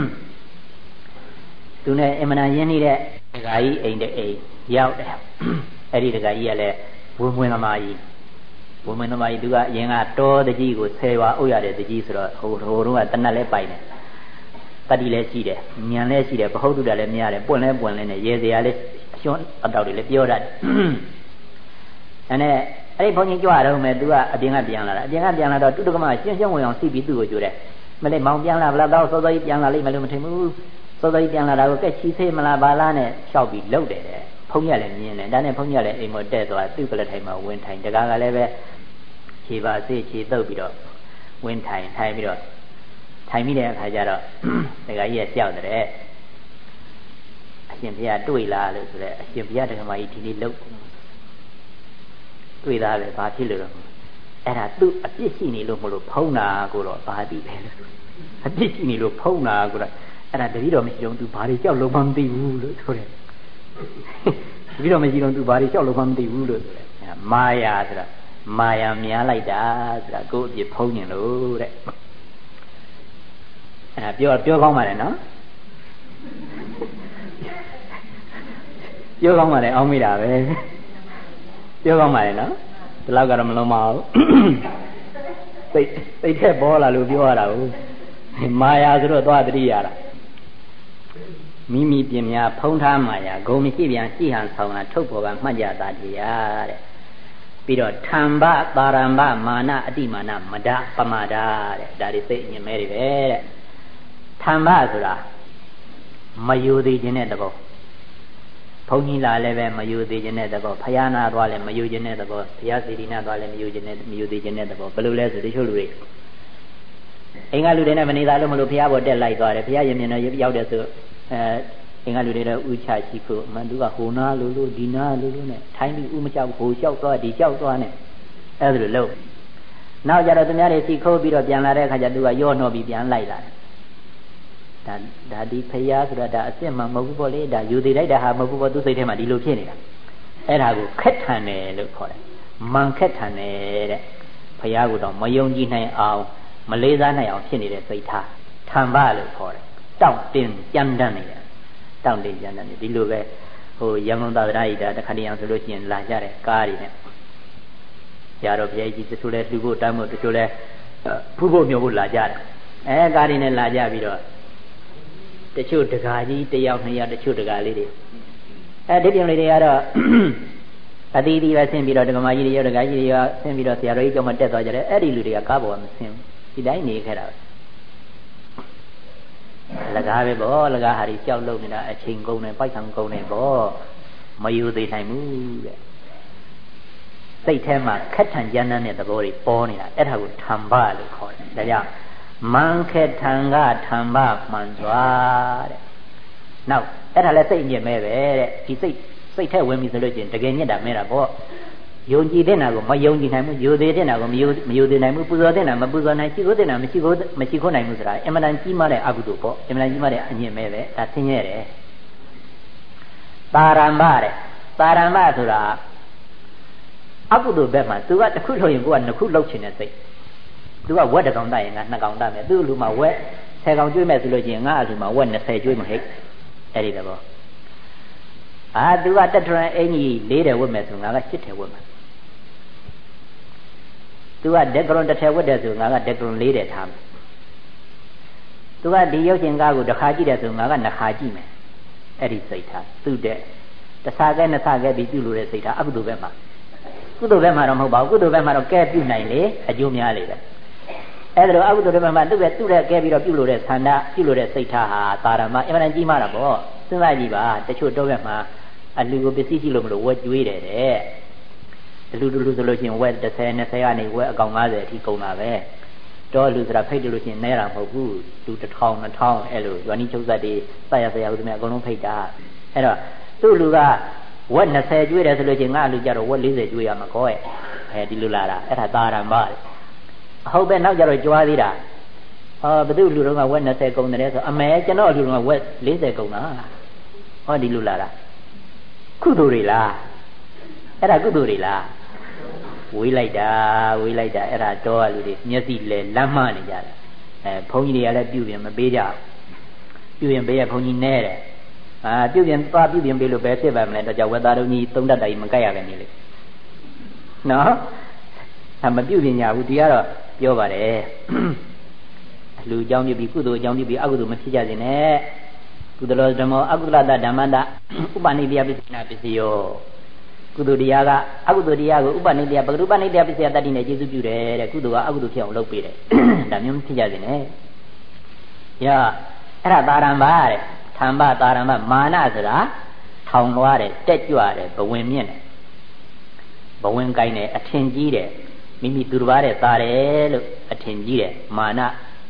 သူနဲ့အင်မနာရင်းနေတဲ့ဒကာကြီးအိမ်တဲ့အိမ်ရောက်တယ်အဲ့ဒီဒကာကြီးကလည်းဝင်းဝင်းသမားကြီးဝင်းဝင်းသမားကြီးသူကအရင်ကတောတကြီးကိုဆယ်ဝါအုပ်ရတဲ့တကြီးဆိုတော့ဟိုဟိုတုန်းကတနတ်လဲပိုင်တယ်တတိလည်းရှိတယ်ညံလည်းရှိတယ်ပဟုတ်တုတာလည်းမရတယ်ပွင့်လဲပွင့်လဲနဲ့ရေစရာလေးအရှွန်းအတောက်တွေလည်းပြောတတ်တယ်အဲ့နဲ့အဲ့ဒီဘုန်းကြီးကြွတော့မယ်သူကအပြင်ကပြန်လာတာအပြင်ကပြန်လာတော့တုတကမရှင်းရှင်းဝင်အောင်စီးပြီးသူ့ကိုကြိုတယ်မလေးမောင်ပြန်လာဗလားတော့စောစောကြီးပြန်လာလိမ့်မယ်လို့မထင်ဘူးစောစောကြီးပြန်လာတာကိုကဲချီသေးမလားဘာလားနဲ့လျှောက်ပြီးလှုပ်တယ်တဲ့ဘုန်းကြီးလည်းမြင်တယ်ဒါနဲ့ဘုန်းကြီးလည်းအိမ်ပေါ်တက်သွားသူ့ကလေးထိုင်မှာဝင်ထိုင်တကားကလည်းပဲခြေပါစေးခြေတုပ်ပြီးတော့ဝင်ထိုင်ထိုင်ပြီးတော့ထိုင်ပြီးတဲ့အခါကျတော့တကားကြီးကကြောက်တယ်အရှင်ဘုရားတွေ့လားလို့ဆိုတော့အရှင်ဘုရားတက္ကမကြီးဒီနေ့လှုပ်တွေ့သားပဲဘာဖြစ်လို့လဲအဲ့ဒါသူ့အပြစ်ရှိနေလို့မလို့ဖုံးတာကိုတော့ဘာသိပဲလို့အပြစ်ရှိနေလို့ဖုံးတာကိုတော့အဲ့ဒါတတိတော်မရှိတော့သူဘာတွေကြောက်လုံးမှမသိဘူးလို့ဆိုတယ်တတိတော်မရှိတော့သူဘာတွေကြောက်လုံးမှမသိဘူးလို့ဆိုတယ်မာယာဆိုတာမာယာများလိုက်တာဆိုတာကိုယ့်အပြစ်ဖုံးနေလို့တဲ့အဲ့ဒါပြောပြောကောင်းပါလေနော်ပြောကောင်းပါလေအောင်းမိတာပဲပြောကောင်းပါလေနော်ဒီလောက်ကတော့မလုံးမအောင်စိတ်စိတ်ထက်ပေါ်လာလို့ပြောရတာဟုတ်မာယာဆိုတော့သွားတတိရတာမိမိပြင်များဖုံးထားမာယာဂုံမရှိပြန်ရှိဟန်ဆောင်တာထုတ်ပေါ်ကမှတ်ကြတာတရားတဲ့ပြီးတော့ထံဘပါရမ္ဗမာနအတိမာနမဒပမာဒတဲ့ဒါတွေစိတ်အညင်မဲတွေပဲတဲ့ထံဘဆိုတာမယူသေးခြင်းတဲ့သဘောဘုန်းကြီးလာလည်းပဲမယူသေးခြင်းတဲ့သဘောဖယားနာသွားလည်းမယူခြင်းတဲ့သဘောဘုရားစီရီနာသွားလည်းမယူခြင်းတဲ့မယူသေးခြင်းတဲ့သဘောဘယ်လိုလဲဆိုတချို့လူတွေအင်္ဂါလူတွေနဲ့မနေသားလို့မလို့ဘုရားပေါ်တက်လိုက်သွားတယ်ဘုရားရင်မြင်တော့ရောက်တယ်ဆိုအဲအင်္ဂါလူတွေတော့ဥချရှိဖို့အမှန်သူကဟိုနာလို့လို့ဒီနာလို့လို့နဲ့ထိုင်းပြီးဥမကြောက်ဟိုလျှောက်သွားဒီလျှောက်သွားနဲ့အဲ့ဒါလိုလို့နောက်ကြတော့သူများတွေစီခိုးပြီးတော့ပြန်လာတဲ့အခါကျသူကရော့နှောပြီးပြန်လိုက်လာတယ်ဒါဒါဒီဖယားဆိုတာဒါအစ်စ်မှမဟုတ်ဘူးပေါ့လေဒါယူသေးလိုက်တာဟာမဟုတ်ဘူးပေါ့သူစိတ်ထဲမှာဒီလိုဖြစ်နေတာအဲ့ဒါကိုခက်ထန်တယ်လို့ခေါ်တယ်မန်ခက်ထန်တယ်တဲ့ဖယားကတော့မယုံကြည်နိုင်အောင်မလေးစားနိုင်အောင်ဖြစ်နေတဲ့စိတ်ထားထံဘလို့ခေါ်တယ်တောင့်တင်းကြမ်းတမ်းနေတယ်တောင့်တင်းကြမ်းတမ်းနေဒီလိုပဲဟိုရမုံသာသနာ့ဤတာတခါတည်းအောင်ဆိုလို့ရှိရင်လာကြတယ်ကားတွေနဲ့ကြာတော့ဘုရားကြီးတချို့လဲလှူဖို့တမ်းဖို့တချို့လဲဖူးဖို့မျိုးဖို့လာကြတယ်အဲကားတွေနဲ့လာကြပြီးတော့တချို့တကာကြီးတယောက်နှစ်ယောက်တချို့တကာလေးတွေအဲဒီပြင်လေးတွေကတော့အသီးသီးပဲဆင်းပြီးတော့ဒကမာကြီးတွေရောဒကာကြီးတွေရောဆင်းပြီးတော့ဆရာတော်ကြီးကျောင်းမှာတက်သွားကြတယ်အဲ့ဒီလူတွေကကားပေါ်မှာမဆင်းဘူးဒီတိုင်းနေခဲ့တာပဲလကားပဲပေါ့လကားဟာဒီကြောက်လုံနေတာအချိန်ကုန်တယ်ပိုက်ဆံကုန်တယ်ပေါ့မယူသေးနိုင်ဘူးတဲ့စိတ်ထဲမှာခက်ထန်ကြမ်းတမ်းတဲ့သဘောတွေပေါ်နေတာအဲ့ဒါကိုထံဘလို့ခေါ်တယ်ဒါကြောင့်မန်ခေထံကထံဘမှန်စွာတဲ့နောက်အဲ့ဒါလည်းစိတ်ညစ်မဲပဲတဲ့ဒီစိတ်စိတ်ထဲဝင်ပြီဆိုလို့ချင်းတကယ်ညစ်တာမဲတာပေါ့ယုံကြည်တဲ့နာကိုမယုံကြည်နိုင်ဘူးယိုသေးတဲ့နာကိုမယုံမယုံသေးနိုင်ဘူးပူဇော်တဲ့နာမပူဇော်နိုင်ရှိခိုးတဲ့နာမရှိခိုးမရှိခိုးနိုင်ဘူးဆိုတာအမှန်တန်ကြီးမားတဲ့အကုသိုလ်ပေါ့အမှန်တန်ကြီးမားတဲ့အညစ်မဲပဲဒါဆင်းရဲတယ်ပါရမ္ဗတဲ့ပါရမ္ဗဆိုတာအကုသိုလ်ဘက်မှာသူကတစ်ခုထုတ်ရင်ကိုကနှစ်ခုလှုပ်ချင်တဲ့စိတ်သူကဝက်တစ်ကောင်တတ်ရင်ငါနှစ်ကောင်တတ်မယ်သူ့လူမှာဝက်ဆယ်ကောင်ကျွေးမယ်ဆိုလို့ချင်းငါအလူမှာဝက်နှစ်ဆယ်ကျွေးမဟိတ်အဲ့ဒီတော့အာသူကတက်ထရန်အင်ကြီးလေးတယ်ဝက်မယ်ဆိုငါကရှစ်တယ်ဝက်မယ်သူကဒက်ကရွန်တစ်ထည်ဝတ်တယ်ဆိုငါကဒက်ကရွန်လေးတယ်ထားမယ်သူကဒီရုပ်ရှင်ကားကိုတစ်ခါကြည့်တယ်ဆိုငါကနှစ်ခါကြည့်မယ်အဲ့ဒီစိတ်ထားသူ့တဲ့တစ်ဆကဲနှစ်ဆကဲပြီးပြုလို့တဲ့စိတ်ထားအကုသိုလ်ဘက်မှာကုသိုလ်ဘက်မှာတော့မဟုတ်ပါဘူးကုသိုလ်ဘက်မှာတော့ကဲပြုနိုင်လေအကျိုးများလေပဲအဲ့ဒါတော့အကုသိုလ်ဘက်မှာသူ့ရဲ့သူ့ရဲ့ကဲပြီးတော့ပြုလို့တဲ့ဆန္ဒပြုလို့တဲ့စိတ်ထားဟာတာရမအမှန်တန်ကြီးမားတာပေါ့စဉ်းစားကြည့်ပါတချို့တော့ဘက်မှာအလူကိုပစ္စည်းရှိလို့မလို့ဝက်ကျွေးတယ်တဲ့လူလူလူဆိုလို့ချင်းဝက်တစ်ဆယ်နှစ်ဆယ်ကနေဝက်အကောင်၅၀အထိကုန်တာပဲတော့လူဆိုတာဖိတ်တယ်လို့ချင်းနဲတာမဟုတ်ဘူးလူတစ်ထောင်နှစ်ထောင်အဲ့လိုရွာနီးချုပ်သက်တွေစရဆရာဦးသမီးအကုန်လုံးဖိတ်တာအဲ့တော့သူ့လူကဝက်၂၀ကျွေးတယ်ဆိုလို့ချင်းငါလူကြတော့ဝက်၄၀ကျွေးရမှာကောရဲ့အဲဒီလူလာတာအဲ့ဒါသာရမ္ဗအဟုတ်ပဲနောက်ကြတော့ကြွားသေးတာဟောဘသူလူတော်ကဝက်၂၀ကုန်တယ်ဆိုအမေကျွန်တော်လူတော်ကဝက်၄၀ကုန်တာဟောဒီလူလာတာကုသိုလ်တွေလားအဲ့ဒါကုသိုလ်တွေလားဝေးလိုက်တာဝေးလိုက်တာအဲ့ဒါတော့လူတွေမျက်စိလဲလမ်းမနေကြတယ်အဲဘုန်းကြီးတွေကလည်းပြုပြင်မပေးကြပြုပြင်ပေးရဘုန်းကြီးနဲတယ်အာပြုပြင်သွားပြုပြင်ပေးလို့ပဲဖြစ်ပါမလဲတော့ကြောင့်ဝက်သားတော်ကြီးသုံးတတ်တိုင်းမကြိုက်ရပဲနေလေနော်အဲမပြုပြင်ကြဘူးဒီကတော့ပြောပါတယ်လူအကြောင်းပြုပြီးကုသိုလ်အကြောင်းပြုပြီးအကုသိုလ်မဖြစ်ကြစေနဲ့ကုသလောဓမ္မောအကုသလတဓမ္မတဥပနိတယပစ္စယပစ္စယောကုသိုလ်တရားကအကုသိုလ်တရားကိုဥပနိတယပကရုပနိတယပစ္စယတတ္တိနဲ့ကျေစုပြုတယ်တဲ့ကုသိုလ်ကအကုသိုလ်ဖြစ်အောင်လုပ်ပေးတယ်ဒါမျိုးမဖြစ်ကြစေနဲ့ရအဲ့ဒါသာရမ္ဗတဲ့ထံဘသာရမ္ဗမာနဆိုတာထောင်လွှားတယ်တက်ကြွတယ်ဘဝင်မြင့်တယ်ဘဝင်ကိုင်းတယ်အထင်ကြီးတယ်မိမိသူတစ်ပါးတဲ့သာတယ်လို့အထင်ကြီးတယ်မာန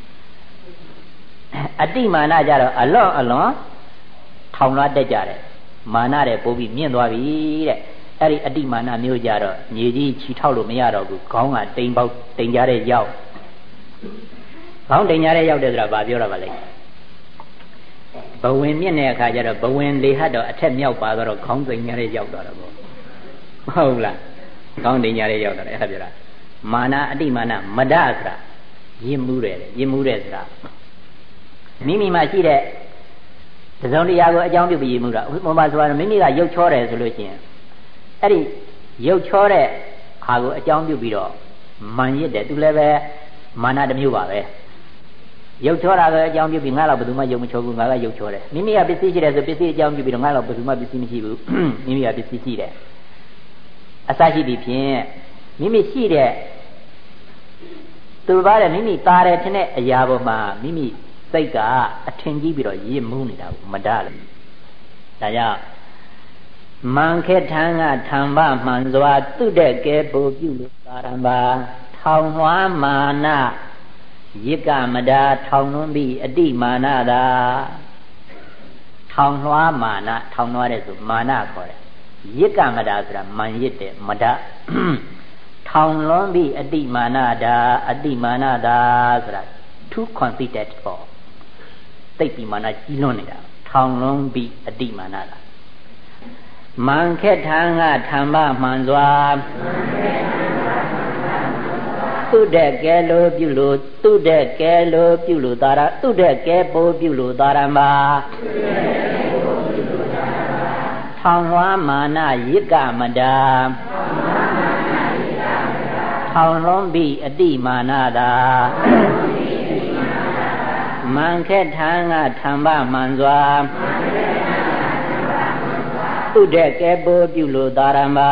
အတိမာနကြတော့အလွန်အလွန်ထောင်လွှားတက်ကြတယ်မာနတဲ့ပို့ပြီးမြင့်သွားပြီတဲ့အဲ့ဒီအတိမာနမျိုးကြတော့ညီကြီးချီထောက်လို့မရတော့ဘူးခေါင်းကတိမ်ပေါက်တိမ်ကြတဲ့ရောက်ခေါင်းတိမ်ကြတဲ့ရောက်တယ်ဆိုတာဘာပြောတာပါလဲဘဝင်မြင့်တဲ့အခါကျတော့ဘဝင်လေဟတ်တော့အထက်မြောက်ပါတော့ခေါင်းတိမ်ကြတဲ့ရောက်သွားတော့ပေါ့ဟုတ်လားခေါင်းတိမ်ကြတဲ့ရောက်တော့အဲ့ဒါပြောတာမာနအတိမာနမဒဆိုတာရင်းမှုတယ်ရင်းမှုတယ်ဆိုတာမိမိမှာရှိတဲ့တစုံတရာကိုအကြောင်းပြုပြီးရင်းမှုတာဥပမာဆိုတော့မိမိကရုပ်ချောတယ်ဆိုလို့ရှိရင်အဲ့ဒီရုပ်ချောတဲ့ဟာကိုအကြောင်းပြုပြီးတော့မာန်ရစ်တယ်သူလည်းပဲမာနတစ်မျိုးပါပဲရုပ်ချောတာကိုအကြောင်းပြုပြီးငါတော့ဘယ်သူမှရုပ်မချောဘူးငါကရုပ်ချောတယ်မိမိကပစ္စည်းရှိတယ်ဆိုပစ္စည်းအကြောင်းပြုပြီးတော့ငါတော့ဘယ်သူမှပစ္စည်းမရှိဘူးမိမိကပစ္စည်းရှိတယ်အစရှိသည်ဖြင့်မိမိရှိတဲ့သူပါတဲ့မိမိသားတယ်ထင်တဲ့အရာပေါ်မှာမိမိစိတ်ကအထင်ကြီးပြီးတော့ရစ်မှုနေတာကိုမတတ်လို့ဒါကြောင့်မန်ခေထံကထံဘမှန်စွာသူ့တဲ့ကဲပူပြုလို့သာရမထောင်လွှားမာနရစ်ကမတာထောင်လွန်းပြီးအတိမာနသာထောင်လွှားမာနထောင်လွှားတဲ့ဆိုမာနခေါ်တယ်ရစ်ကမတာဆိုတာမန်ရစ်တဲ့မတာထောင်လွန်းပြီးအတိမာနတာအတိမာနသာဆိုတာ too conceited for သိပ်ပြီးမာနကြီးလွန်းနေတာထောင်လွန်းပြီးအတိမာနသာမန်ခေထံကထံဘမှန်စွာသူတဲ့ကဲလို့ပြုလို့သူတဲ့ကဲလို့ပြုလို့သာရသူတဲ့ကဲပိုးပြုလို့သာရမထောင်လွှားမာနရစ်ကမတာထောင်လွန်ပြီးအတိမာနသာမန်ခေထံကထံဘမှန်စွာသူတဲ့ကဲပိုးပြုလို့သာရမ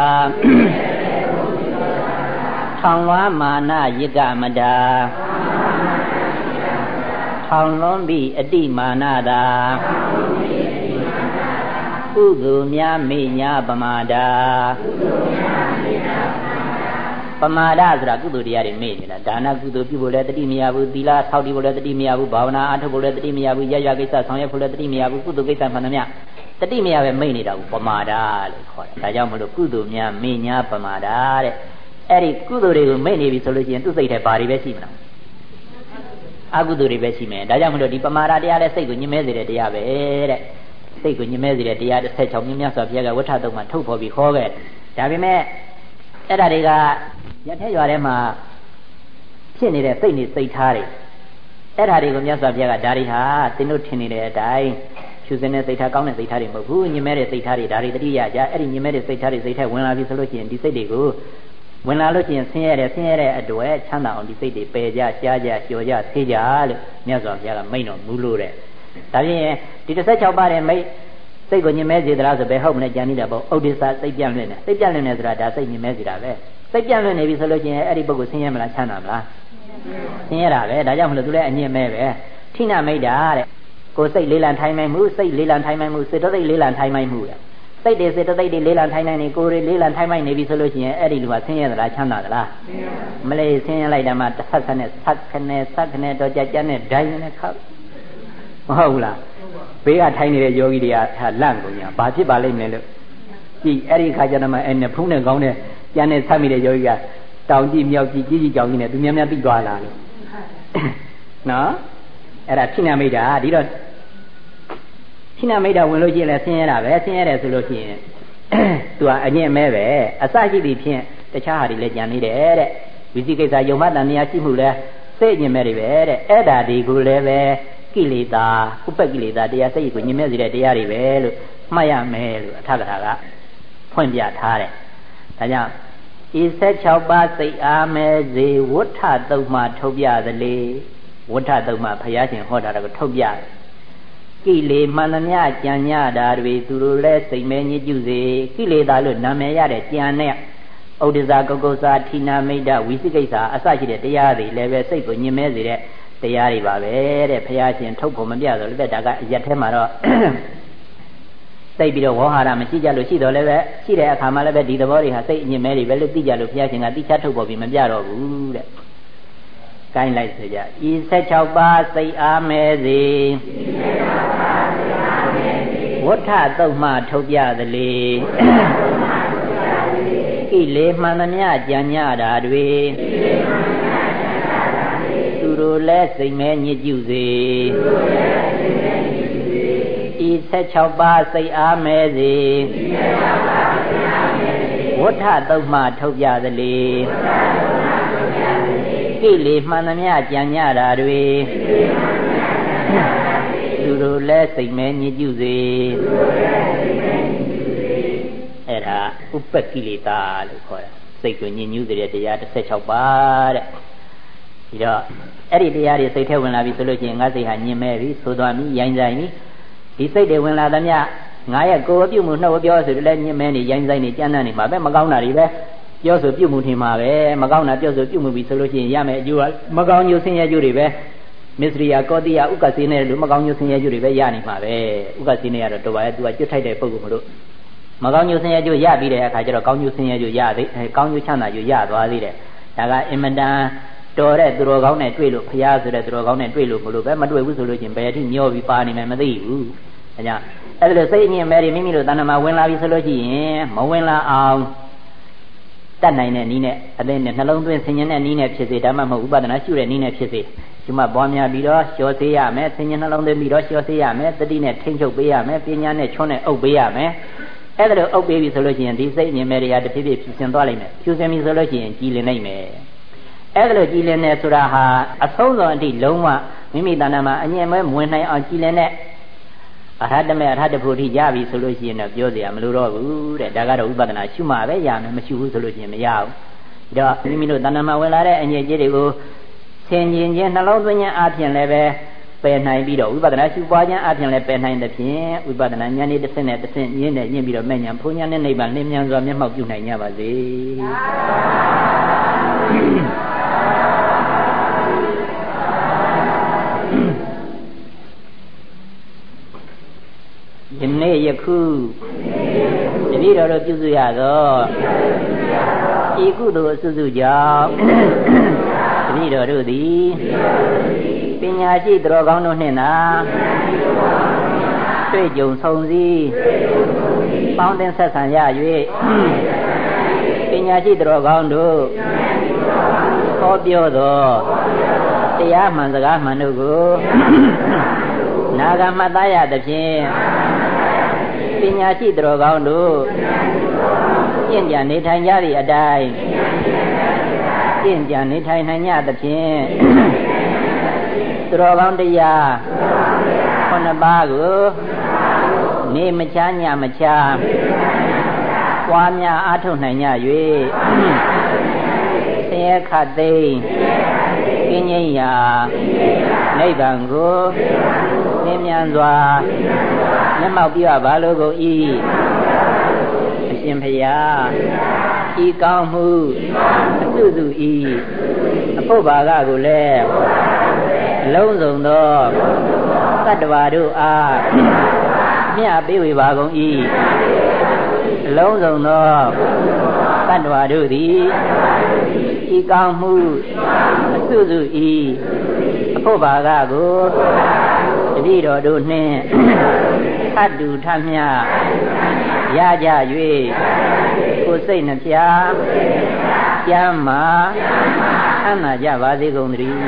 ထောင်လွှားမာနရစ်ကမတာထောင်လွန်ပြီးအတိမာနသာကုသိုလ်များမေ့ညာပမာဒပမာဒဆိုတာကုသိုလ်တရားတွေမေ့နေတာဒါနကုသိုလ်ပြုဖို့လည်းတတိမရဘူးသီလဆောက်တည်ဖို့လည်းတတိမရဘူးဘာဝနာအားထုတ်ဖို့လည်းတတိမရဘူးရရကိစ္စဆောင်ရွက်ဖို့လည်းတတိမရဘူးကုသိုလ်ကိစ္စမှန်သမျှတတိမရပဲမေ့နေတာကိုပမာဒလို့ခေါ်တယ်ဒါကြောင့်မလို့ကုသိုလ်များမေ့ညာပမာဒတဲ့အဲ့ဒီကုသိုလ်တွေကိုမေ့နေပြီဆိုလို့ရှိရင်သူ့စိတ်ထဲဘာတွေပဲရှိမလားအကုသိုလ်တွေပဲရှိမယ်ဒါကြောင့်မလို့ဒီပမာဒတရားလည်းစိတ်ကိုညှင်းမဲစေတဲ့တရားပဲတဲ့စိတ်ကိုညှင်းမဲစေတဲ့တရားတစ်ဆက်ချောင်းမြတ်မြတ်စွာဘုရားကဝဋ္ဌတုံးမှာထုတ်ဖော်ပြီးခေါ်ခဲ့ဒါပေမဲ့အဲ့ဒါတွေကရထက်ရွာထဲမှာဖြစ်နေတဲ့စိတ်နေစိတ်ထားတွေအဲ့ဒါတွေကိုမြတ်စွာဘုရားကဒါတွေဟာသင်တို့ထင်နေတဲ့အတိုင်းဖြူစင်တဲ့စိတ်ထားကောင်းတဲ့စိတ်ထားတွေမဟုတ်ဘူးညှင်းမဲတဲ့စိတ်ထားတွေဒါတွေတတိယကြအဲ့ဒီညှင်းမဲတဲ့စိတ်ထားတွေစိတ်ထဲဝင်လာပြီဆိုလို့ရှိရင်ဒီစိတ်တွေကိုဝင်လာလို့ရှိရင်ဆင်းရဲတယ်ဆင်းရဲတဲ့အတွက်ချမ်းသာအောင်ဒီစိတ်တွေပယ်ကြကြားကြကြော်ကြဆေးကြလို့မြတ်စွာဘုရားကမိန့်တော်မူလို့တဲ့ဒါဖြင့်ဒီတစ်ဆက်၆ပါးတဲ့မိတ်စိတ်ကိုညှင်းမဲစေသလားဆိုဘယ်ဟုတ်မလဲကြံနေတာပေါ့ဥဒိစ္စစိတ်ပြန့်လွင့်တယ်စိတ်ပြန့်လွင့်တယ်ဆိုတာဒါစိတ်ညှင်းမဲစေတာပဲစိတ်ပြန့်လွင့်နေပြီဆိုလို့ရှိရင်အဲ့ဒီပုဂ္ဂိုလ်ဆင်းရဲမလားချမ်းသာမလားဆင်းရဲတာပဲဒါကြောင့်မလို့သူလည်းအညစ်မဲပဲထိနာမိတ်တာတဲ့ကိုယ်စိတ်လေးလံထိုင်မှန်မှုစိတ်လေးလံထိုင်မှန်မှုစေတသိက်လေးလံထိုင်မှန်မှုတဲ့စိတ်တွေစေတသိက်တွေလေးလံထိုင်နိုင်နေကိုယ်တွေလေးလံထိုင်မှန်နေပြီဆိုလို့ရှိရင်အဲ့ဒီလူကဆင်းရဲသလားချမ်းသာသလားမလေးဆင်းရဲလိုက်တာမှတစ်ဆက်ဆက်နဲ့ဆက်ခနဲ့ဆက်ခနဲ့တော့ကြကြနဲ့ဒိုင်းနဲ့ခောက်မဟုတ်ဘူးလားဘေးကထိုင်နေတဲ့ယောဂီတွေကလန့်ကုန်ညာဘာဖြစ်ပါလိမ့်မယ်လို့ကြည့်အဲ့ဒီခါကျတော့မှအဲ့နဲ့ဖုံးနဲ့ကောင်းနဲ့ကျန်နဲ့ဆက်မိတဲ့ယောဂီကတောင်ကြည့်မြောက်ကြည့်ကြီးကြီးကြောင်ကြီးနဲ့သူများများသိသွားလာလို့နော်အဲ့ဒါခိဏမိတ်တာဒီတော့ခိဏမိတ်တာဝင်လို့ရှိရင်လည်းဆင်းရဲတာပဲဆင်းရဲတယ်ဆိုလို့ရှိရင်သူကအညစ်အမဲပဲအစရှိသည်ဖြင့်တခြားဟာတွေလည်းကြံနေတယ်တဲ့ဝိသိကိစ္စယုံမှတန်မြာရှိမှုလဲစိတ်ညစ်မဲတွေပဲတဲ့အဲ့ဒါဒီကိုလည်းပဲကိလေသာဥပ္ပကိလေသာတရားစိတ်ကိုညင်မဲ့စေတဲ့တရားတွေပဲလို့မှတ်ရမယ်လို့အထက်ကထာကဖွင့်ပြထားတယ်။ဒါကြောင့်ဤဆက်၆ပါးစိတ်အားမဲ့စေဝဋ္ဌတုံမှထုတ်ပြသလေဝဋ္ဌတုံမှဘုရားရှင်ဟောတာကိုထုတ်ပြတယ်။ကိလေမှန်သမျှကြံညတာတွေသူတို့လည်းစိတ်မဲညစ်ကျုစေကိလေသာလို့နာမည်ရတဲ့ကြံနဲ့ဥဒ္ဒဇာကုက္ကုဇာထိနာမိတ်ဒဝိသိကိစ္စအစရှိတဲ့တရားတွေလည်းပဲစိတ်ကိုညင်မဲစေတဲ့တရားတွေပါပဲတဲ့ဘုရားရှင်ထုတ်ဖို့မပြတော့လည်းဒါကအရက်ထဲမှာတော့သိပြီးတော့ဝေါဟာရမရှိကြလို့ရှိတော့လည်းပဲရှိတဲ့အခါမှာလည်းပဲဒီသဘောတွေဟာစိတ်အညစ်မဲတွေပဲလို့သိကြလို့ဘုရားရှင်ကတိချထုတ်ဖို့ပြီးမပြတော့ဘူးတဲ့။ကိုင်းလိုက်ဆိုကြဤဆက်၆ပါးစိတ်အားမဲစေဝဋ္ဌတုံမှထုတ်ပြသလေကိလေမှန်သမျှကြံညတာတွေသူတို့လဲစိတ်မဲညစ်ကြုစေဤဆက်၆ပါးစိတ်အားမဲစေဝဋ္ဌသုံးမှထုတ်ပြသလေကိလေမှန်သမျှကြံညတာတွေသူတို့လဲစိတ်မဲညစ်ကြုစေအဲ့ဒါဥပ္ပကိလေသာလို့ခေါ်တာစိတ်ကိုညစ်ညူးတဲ့တရားတစ်ဆက်၆ပါးတဲ့ဒီတော့အဲ့ဒီတရားတွေစိတ်ထဲဝင်လာပြီဆိုလို့ချင်းငါစိတ်ဟာညင်မဲ့ပြီဆိုသွားပြီရိုင်းဆိုင်ပြီဒီစိတ်တွေဝင်လာသမျှငါရဲ့ကိုယ်ပြုမှုနှုတ်ပြောဆိုတယ်လည်းညင်မဲနေရိုင်းဆိုင်နေကြမ်းတမ်းနေမှာပဲမကောင်းတာတွေပဲပြောဆိုပြုမှုထင်မှာပဲမကောင်းတာပြောဆိုပြုမှုပြီဆိုလို့ချင်းရမယ်အကျိုးကမကောင်းညိုဆင်းရဲကျိုးတွေပဲမစ္စရိယကောတိယဥက္ကစေနဲ့လူမကောင်းညိုဆင်းရဲကျိုးတွေပဲရနေမှာပဲဥက္ကစေနဲ့ကတော့တော်ပါရဲ့သူကကျွတ်ထိုက်တဲ့ပုံကမလို့မကောင်းညိုဆင်းရဲကျိုးရပြီးတဲ့အခါကျတော့ကောင်းညိုဆင်းရဲကျိုးရသေးကောင်းညိုချမ်းသာကျိုးရသွားသေးတယ်ဒါကအင်မတန်တော်တဲ့သူတော်ကောင်းနဲ့တွေ့လို့ဖျားဆိုတဲ့သူတော်ကောင်းနဲ့တွေ့လို့မလို့ပဲမတွေ့ဘူးဆိုလို့ချင်းဘယ်အထိမျောပြီးပါနေမယ်မသိဘူးအဲကြောင့်အဲ့ဒါလို့စိတ်အငြင်းမဲ့မိမိတို့တဏ္ဍာမှာဝင်လာပြီဆိုလို့ရှိရင်မဝင်လာအောင်တတ်နိုင်တဲ့နည်းနဲ့အသိနဲ့နှလုံးသွင်းဆင်ញင်တဲ့နည်းနဲ့ဖြစ်စေဒါမှမဟုတ်ဥပဒနာရှုတဲ့နည်းနဲ့ဖြစ်စေဒီမှာပွားများပြီးတော့လျှော်စေရမယ်ဆင်ញင်နှလုံးသွင်းပြီးတော့လျှော်စေရမယ်တတိနဲ့ထိမ့်ချုပ်ပေးရမယ်ပညာနဲ့ချွန်းနဲ့အုပ်ပေးရမယ်အဲ့ဒါလို့အုပ်ပေးပြီဆိုလို့ရှိရင်ဒီစိတ်အငြင်းမဲ့တွေကတဖြည်းဖြည်းဖြူစင်သွားလိမ့်မယ်ဖြူစင်ပြီဆိုလို့ရှိရင်ကြည်လင်နိုင်မယ်အဲ့ဒါလို့ကြည်လင်တယ်ဆိုတာဟာအဆုံးစွန်အထိလုံးဝမိမိတဏ္ဍာမှာအငြင်းမဲ့မဝင်နိုင်အောင်ကြည်လင်တဲ့အရဟတမေအရဟတဖို့ထိရပြီဆိုလို့ရှိရင်တော့ပြောစရာမလိုတော့ဘူးတဲ့ဒါကတော့ဥပဒနာရှုမှပဲရမယ်မရှုဘူးဆိုလို့ရှိရင်မရဘူးဒါတော့မိမိတို့တဏ္ဍာမှာဝင်လာတဲ့အငြင်းကြီးတွေကိုဆင်ခြင်ခြင်းနှလုံးသွင်းခြင်းအပြင်လည်းပဲပယ်နိုင်ပြီးတော့ဝိပဿနာရှုပွားခြင်းအပြင်လည်းပယ်နိုင်တဲ့ဖြင့်ဝိပဿနာဉာဏ်ဤတစ်ဆင့်နဲ့တစ်ဆင့်ရင်းနဲ့ရင်းပြီးတော့မဲ့ဉာဏ်ဘုံဉာဏ်နဲ့နိဗ္ဗာန်လင်းမြန်စွာမျက်မှောက်ပြုနိုင်ကြပါစေယနေ့ယခုတပည့်တော်တို့ပြုစုရသောဤကုသိုလ်အစုစုကြောင့်တပည့်တော်တို့သည်ပညာရှိသူတော်ကောင်းတို့နှင့်သာတွေ့ကြုံဆုံစည်းပေါင်းသင်းဆက်ဆံရ၍ပညာရှိသူတော်ကောင်းတို့ဟောပြောသောတရားမှန်စကားမှန်တို့ကိုနာဂမှတ်သားရသဖြင့်ပညာရှိသူတော်ကောင်းတို့ကျင့်ကြံနေထိုင်ကြသည့်အတိုင်းကျင့်ကြံနေထိုင်နိုင်ကြသဖြင့်သူတော်ကောင်းတရားခုနှစ်ပါးကိုနေမချာညမချာပွားများအားထုတ်နိုင်ကြ၍ဆင်းရဲခတ်သိမ်းကင်းငြိမ်းရာနိဗ္ဗာန်ကိုသင်မြန်စွာမျက်မှောက်ပြုပါလို့ကိုဤအရှင်ဘုရားဤကောင်းမှုအစုစုဤအဖို့ဘာကကိုလည်းအလုံးစုံသောတတ္တဝါတို့အားမြတ်ပေးဝေပါကုန်၏အလုံးစုံသောတတ္တဝါတို့သည်ဤကောင်းမှုအစုစုဤအဖို့ဘာကကိုတပည့်တော်တို့နှင့်အတူထမျှရကြ၍ကိုယ်စိတ်နှပြကျမ်းမာဆန္ဒကြပါစေကုန်သတည်း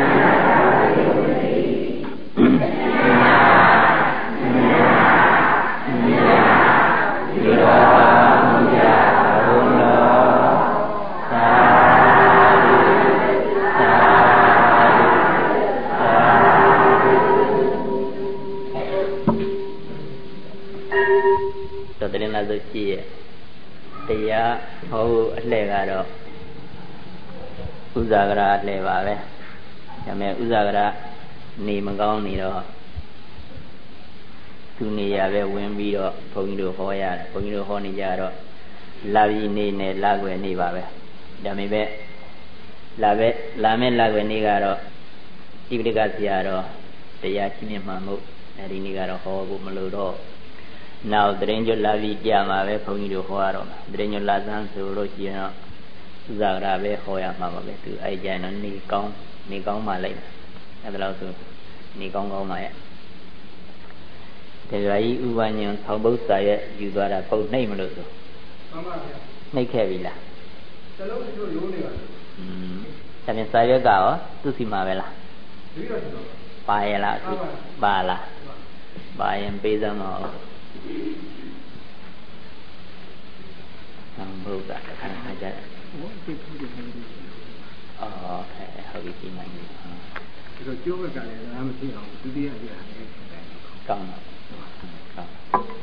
ဆိုကြည့်ရတရားဟောအလှဲ့ကတော့ဥဇာကရာအလှဲ့ပါပဲဒါပေမဲ့ဥဇာကရာနေမကောင်းနေတော့သူနေရပဲဝင်ပြီးတော့ဘုန်းကြီးတို့ဟောရတယ်ဘုန်းကြီးတို့ဟောနေကြတော့လာပြီးနေနဲ့လာွယ်နေပါပဲဒါပေမဲ့လာပဲလာမဲ့လာွယ်နေကတော့ဣပတိကဆရာတော်တရားချင်းမြတ်မှမို့အဲဒီနေ့ကတော့ဟောဖို့မလိုတော့နောက်တရင်ကျွလာပြီးပြမှာပဲဘုန်းကြီးတို့ဟောရတော့မှာတရင်ကျွလာစမ်းဆိုလို့ရှိရင်တော့ဥဇာကရာပဲဟောရမှာပါပဲသူအဲ့ကြရင်တော့နေကောင်းနေကောင်းမှလိုက်အဲ့ဒါလို့ဆိုနေကောင်းကောင်းမှရဲ့တရားကြီးဥပညံဆောင်းပု္ပ္ပစာရဲ့ယူသွားတာပုတ်နှိမ့်မလို့ဆိုမှန်ပါဗျာနှိမ့်ခဲ့ပြီလားอืมแต่เป็นสายเยอะกว่าตุสีมาเวลาปายละปาละปายังปีซัมเอาทำบุกะทำอะไรจะอ๋อแค่เขาวิธีมันเราเชื่อว่าการเรียนรู้มันที่เราดูดีอะไรกังกัง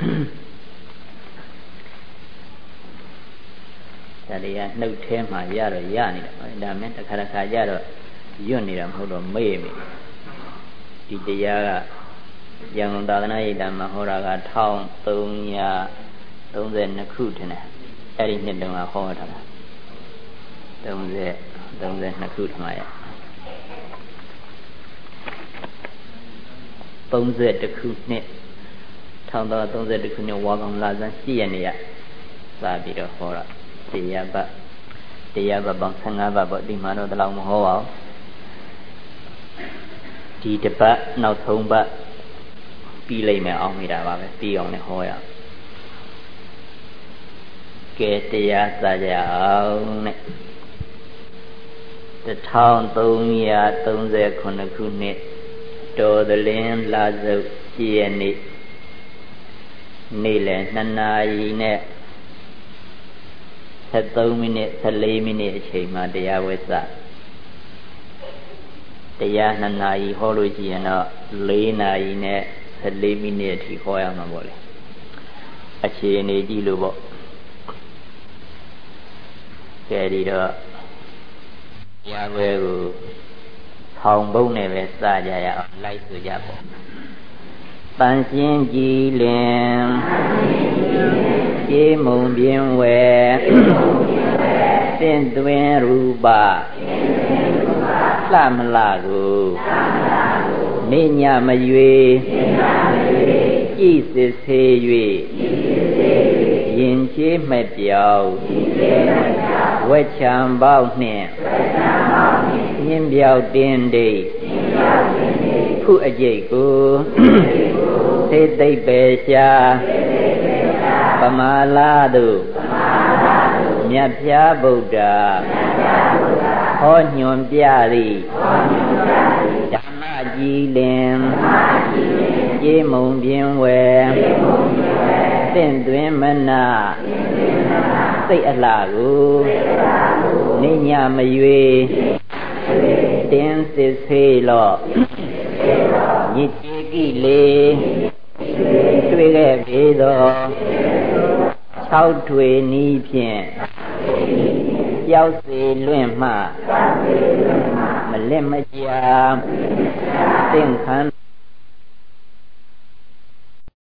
แต่เดี๋ยวนึกเทมาเยอะเลยยานี่แหละดังนั้นแต่ขณะขายาเรายุ่นนี่เราเขาเราไม่มีที่จะยากยังตอนนั้นยังมาหัวเราก็ท่องตรงยาตรงเส้นนักขุดนะไอ้นี่เนี่ยตรงมาข้อทำตรงเส้นตรงเส้นนักขุดทำไมตรงเส้นนักขุดเนี่ยท่องต่อตรงเส้นนักขุดเนี่ยว่ากันลาจันสี่ยันเนี่ยสาบิโรหัวเราเสียบะเสียบะบางสังฆบะบดีมาโนตะลาวมโหวดีเดบะนาวทงบะปีเลยแม่เอาไม่ได้ว่าไปปีเอาในหัวอ่ะเกติยาสัจจะเอาเนี่ยจะท่องตรงยาตรงเสคนละคุณเนี่ยโตตะเลนลาสุเจียนี่นี่แหละนันนายีเนี่ยสิบสองมินิสิบสี่มินิအချိန်မှာတရားဝဲစတရားနှစ်နာရီဟောလို့ရှိရင်တော့၄နာရီနဲ့สิบสี่မိနစ်အထိဟောရမှာပေါ့လေအခြေအနေကြည့်လို့ပေါ့ကဲဒီတော့တရားဝဲကိုထောင်ပုံးနဲ့ပဲစကြရအောင်လိုက်ဆိုကြပေါ့တန်ရှင်းကြည်လင်ကျေးမုံပြင်းဝဲသင်သွင်းရူပလှမလာကိုနေညမရွေကြည်စစ်ဆေး၍ရင်ချေးမဲ့ပြောင်းဝက်ချံပေါက်နှင့်ညင်းပြောက်တင်းတိတ်ခုအကျိတ်ကိုသေသိပ်ပဲရှာပမာလာတုမြတ်ဖျားဗုဒ္ဓဟောညွန်ပြသည်ဓမ္မကြည်လင်ကျေးမုံပြင်းဝဲသင့်သွင်းမနာစိတ်အလှကိုနေညမရွေတင်းစစ်ဆေးလော့ညစ်ကြေးကိလေတွေ့ခဲ့ပြီသော၆ထွေနီးဖြင့်ရောက်စေလွင့်မှမလင့်မကြာသင်္ခန္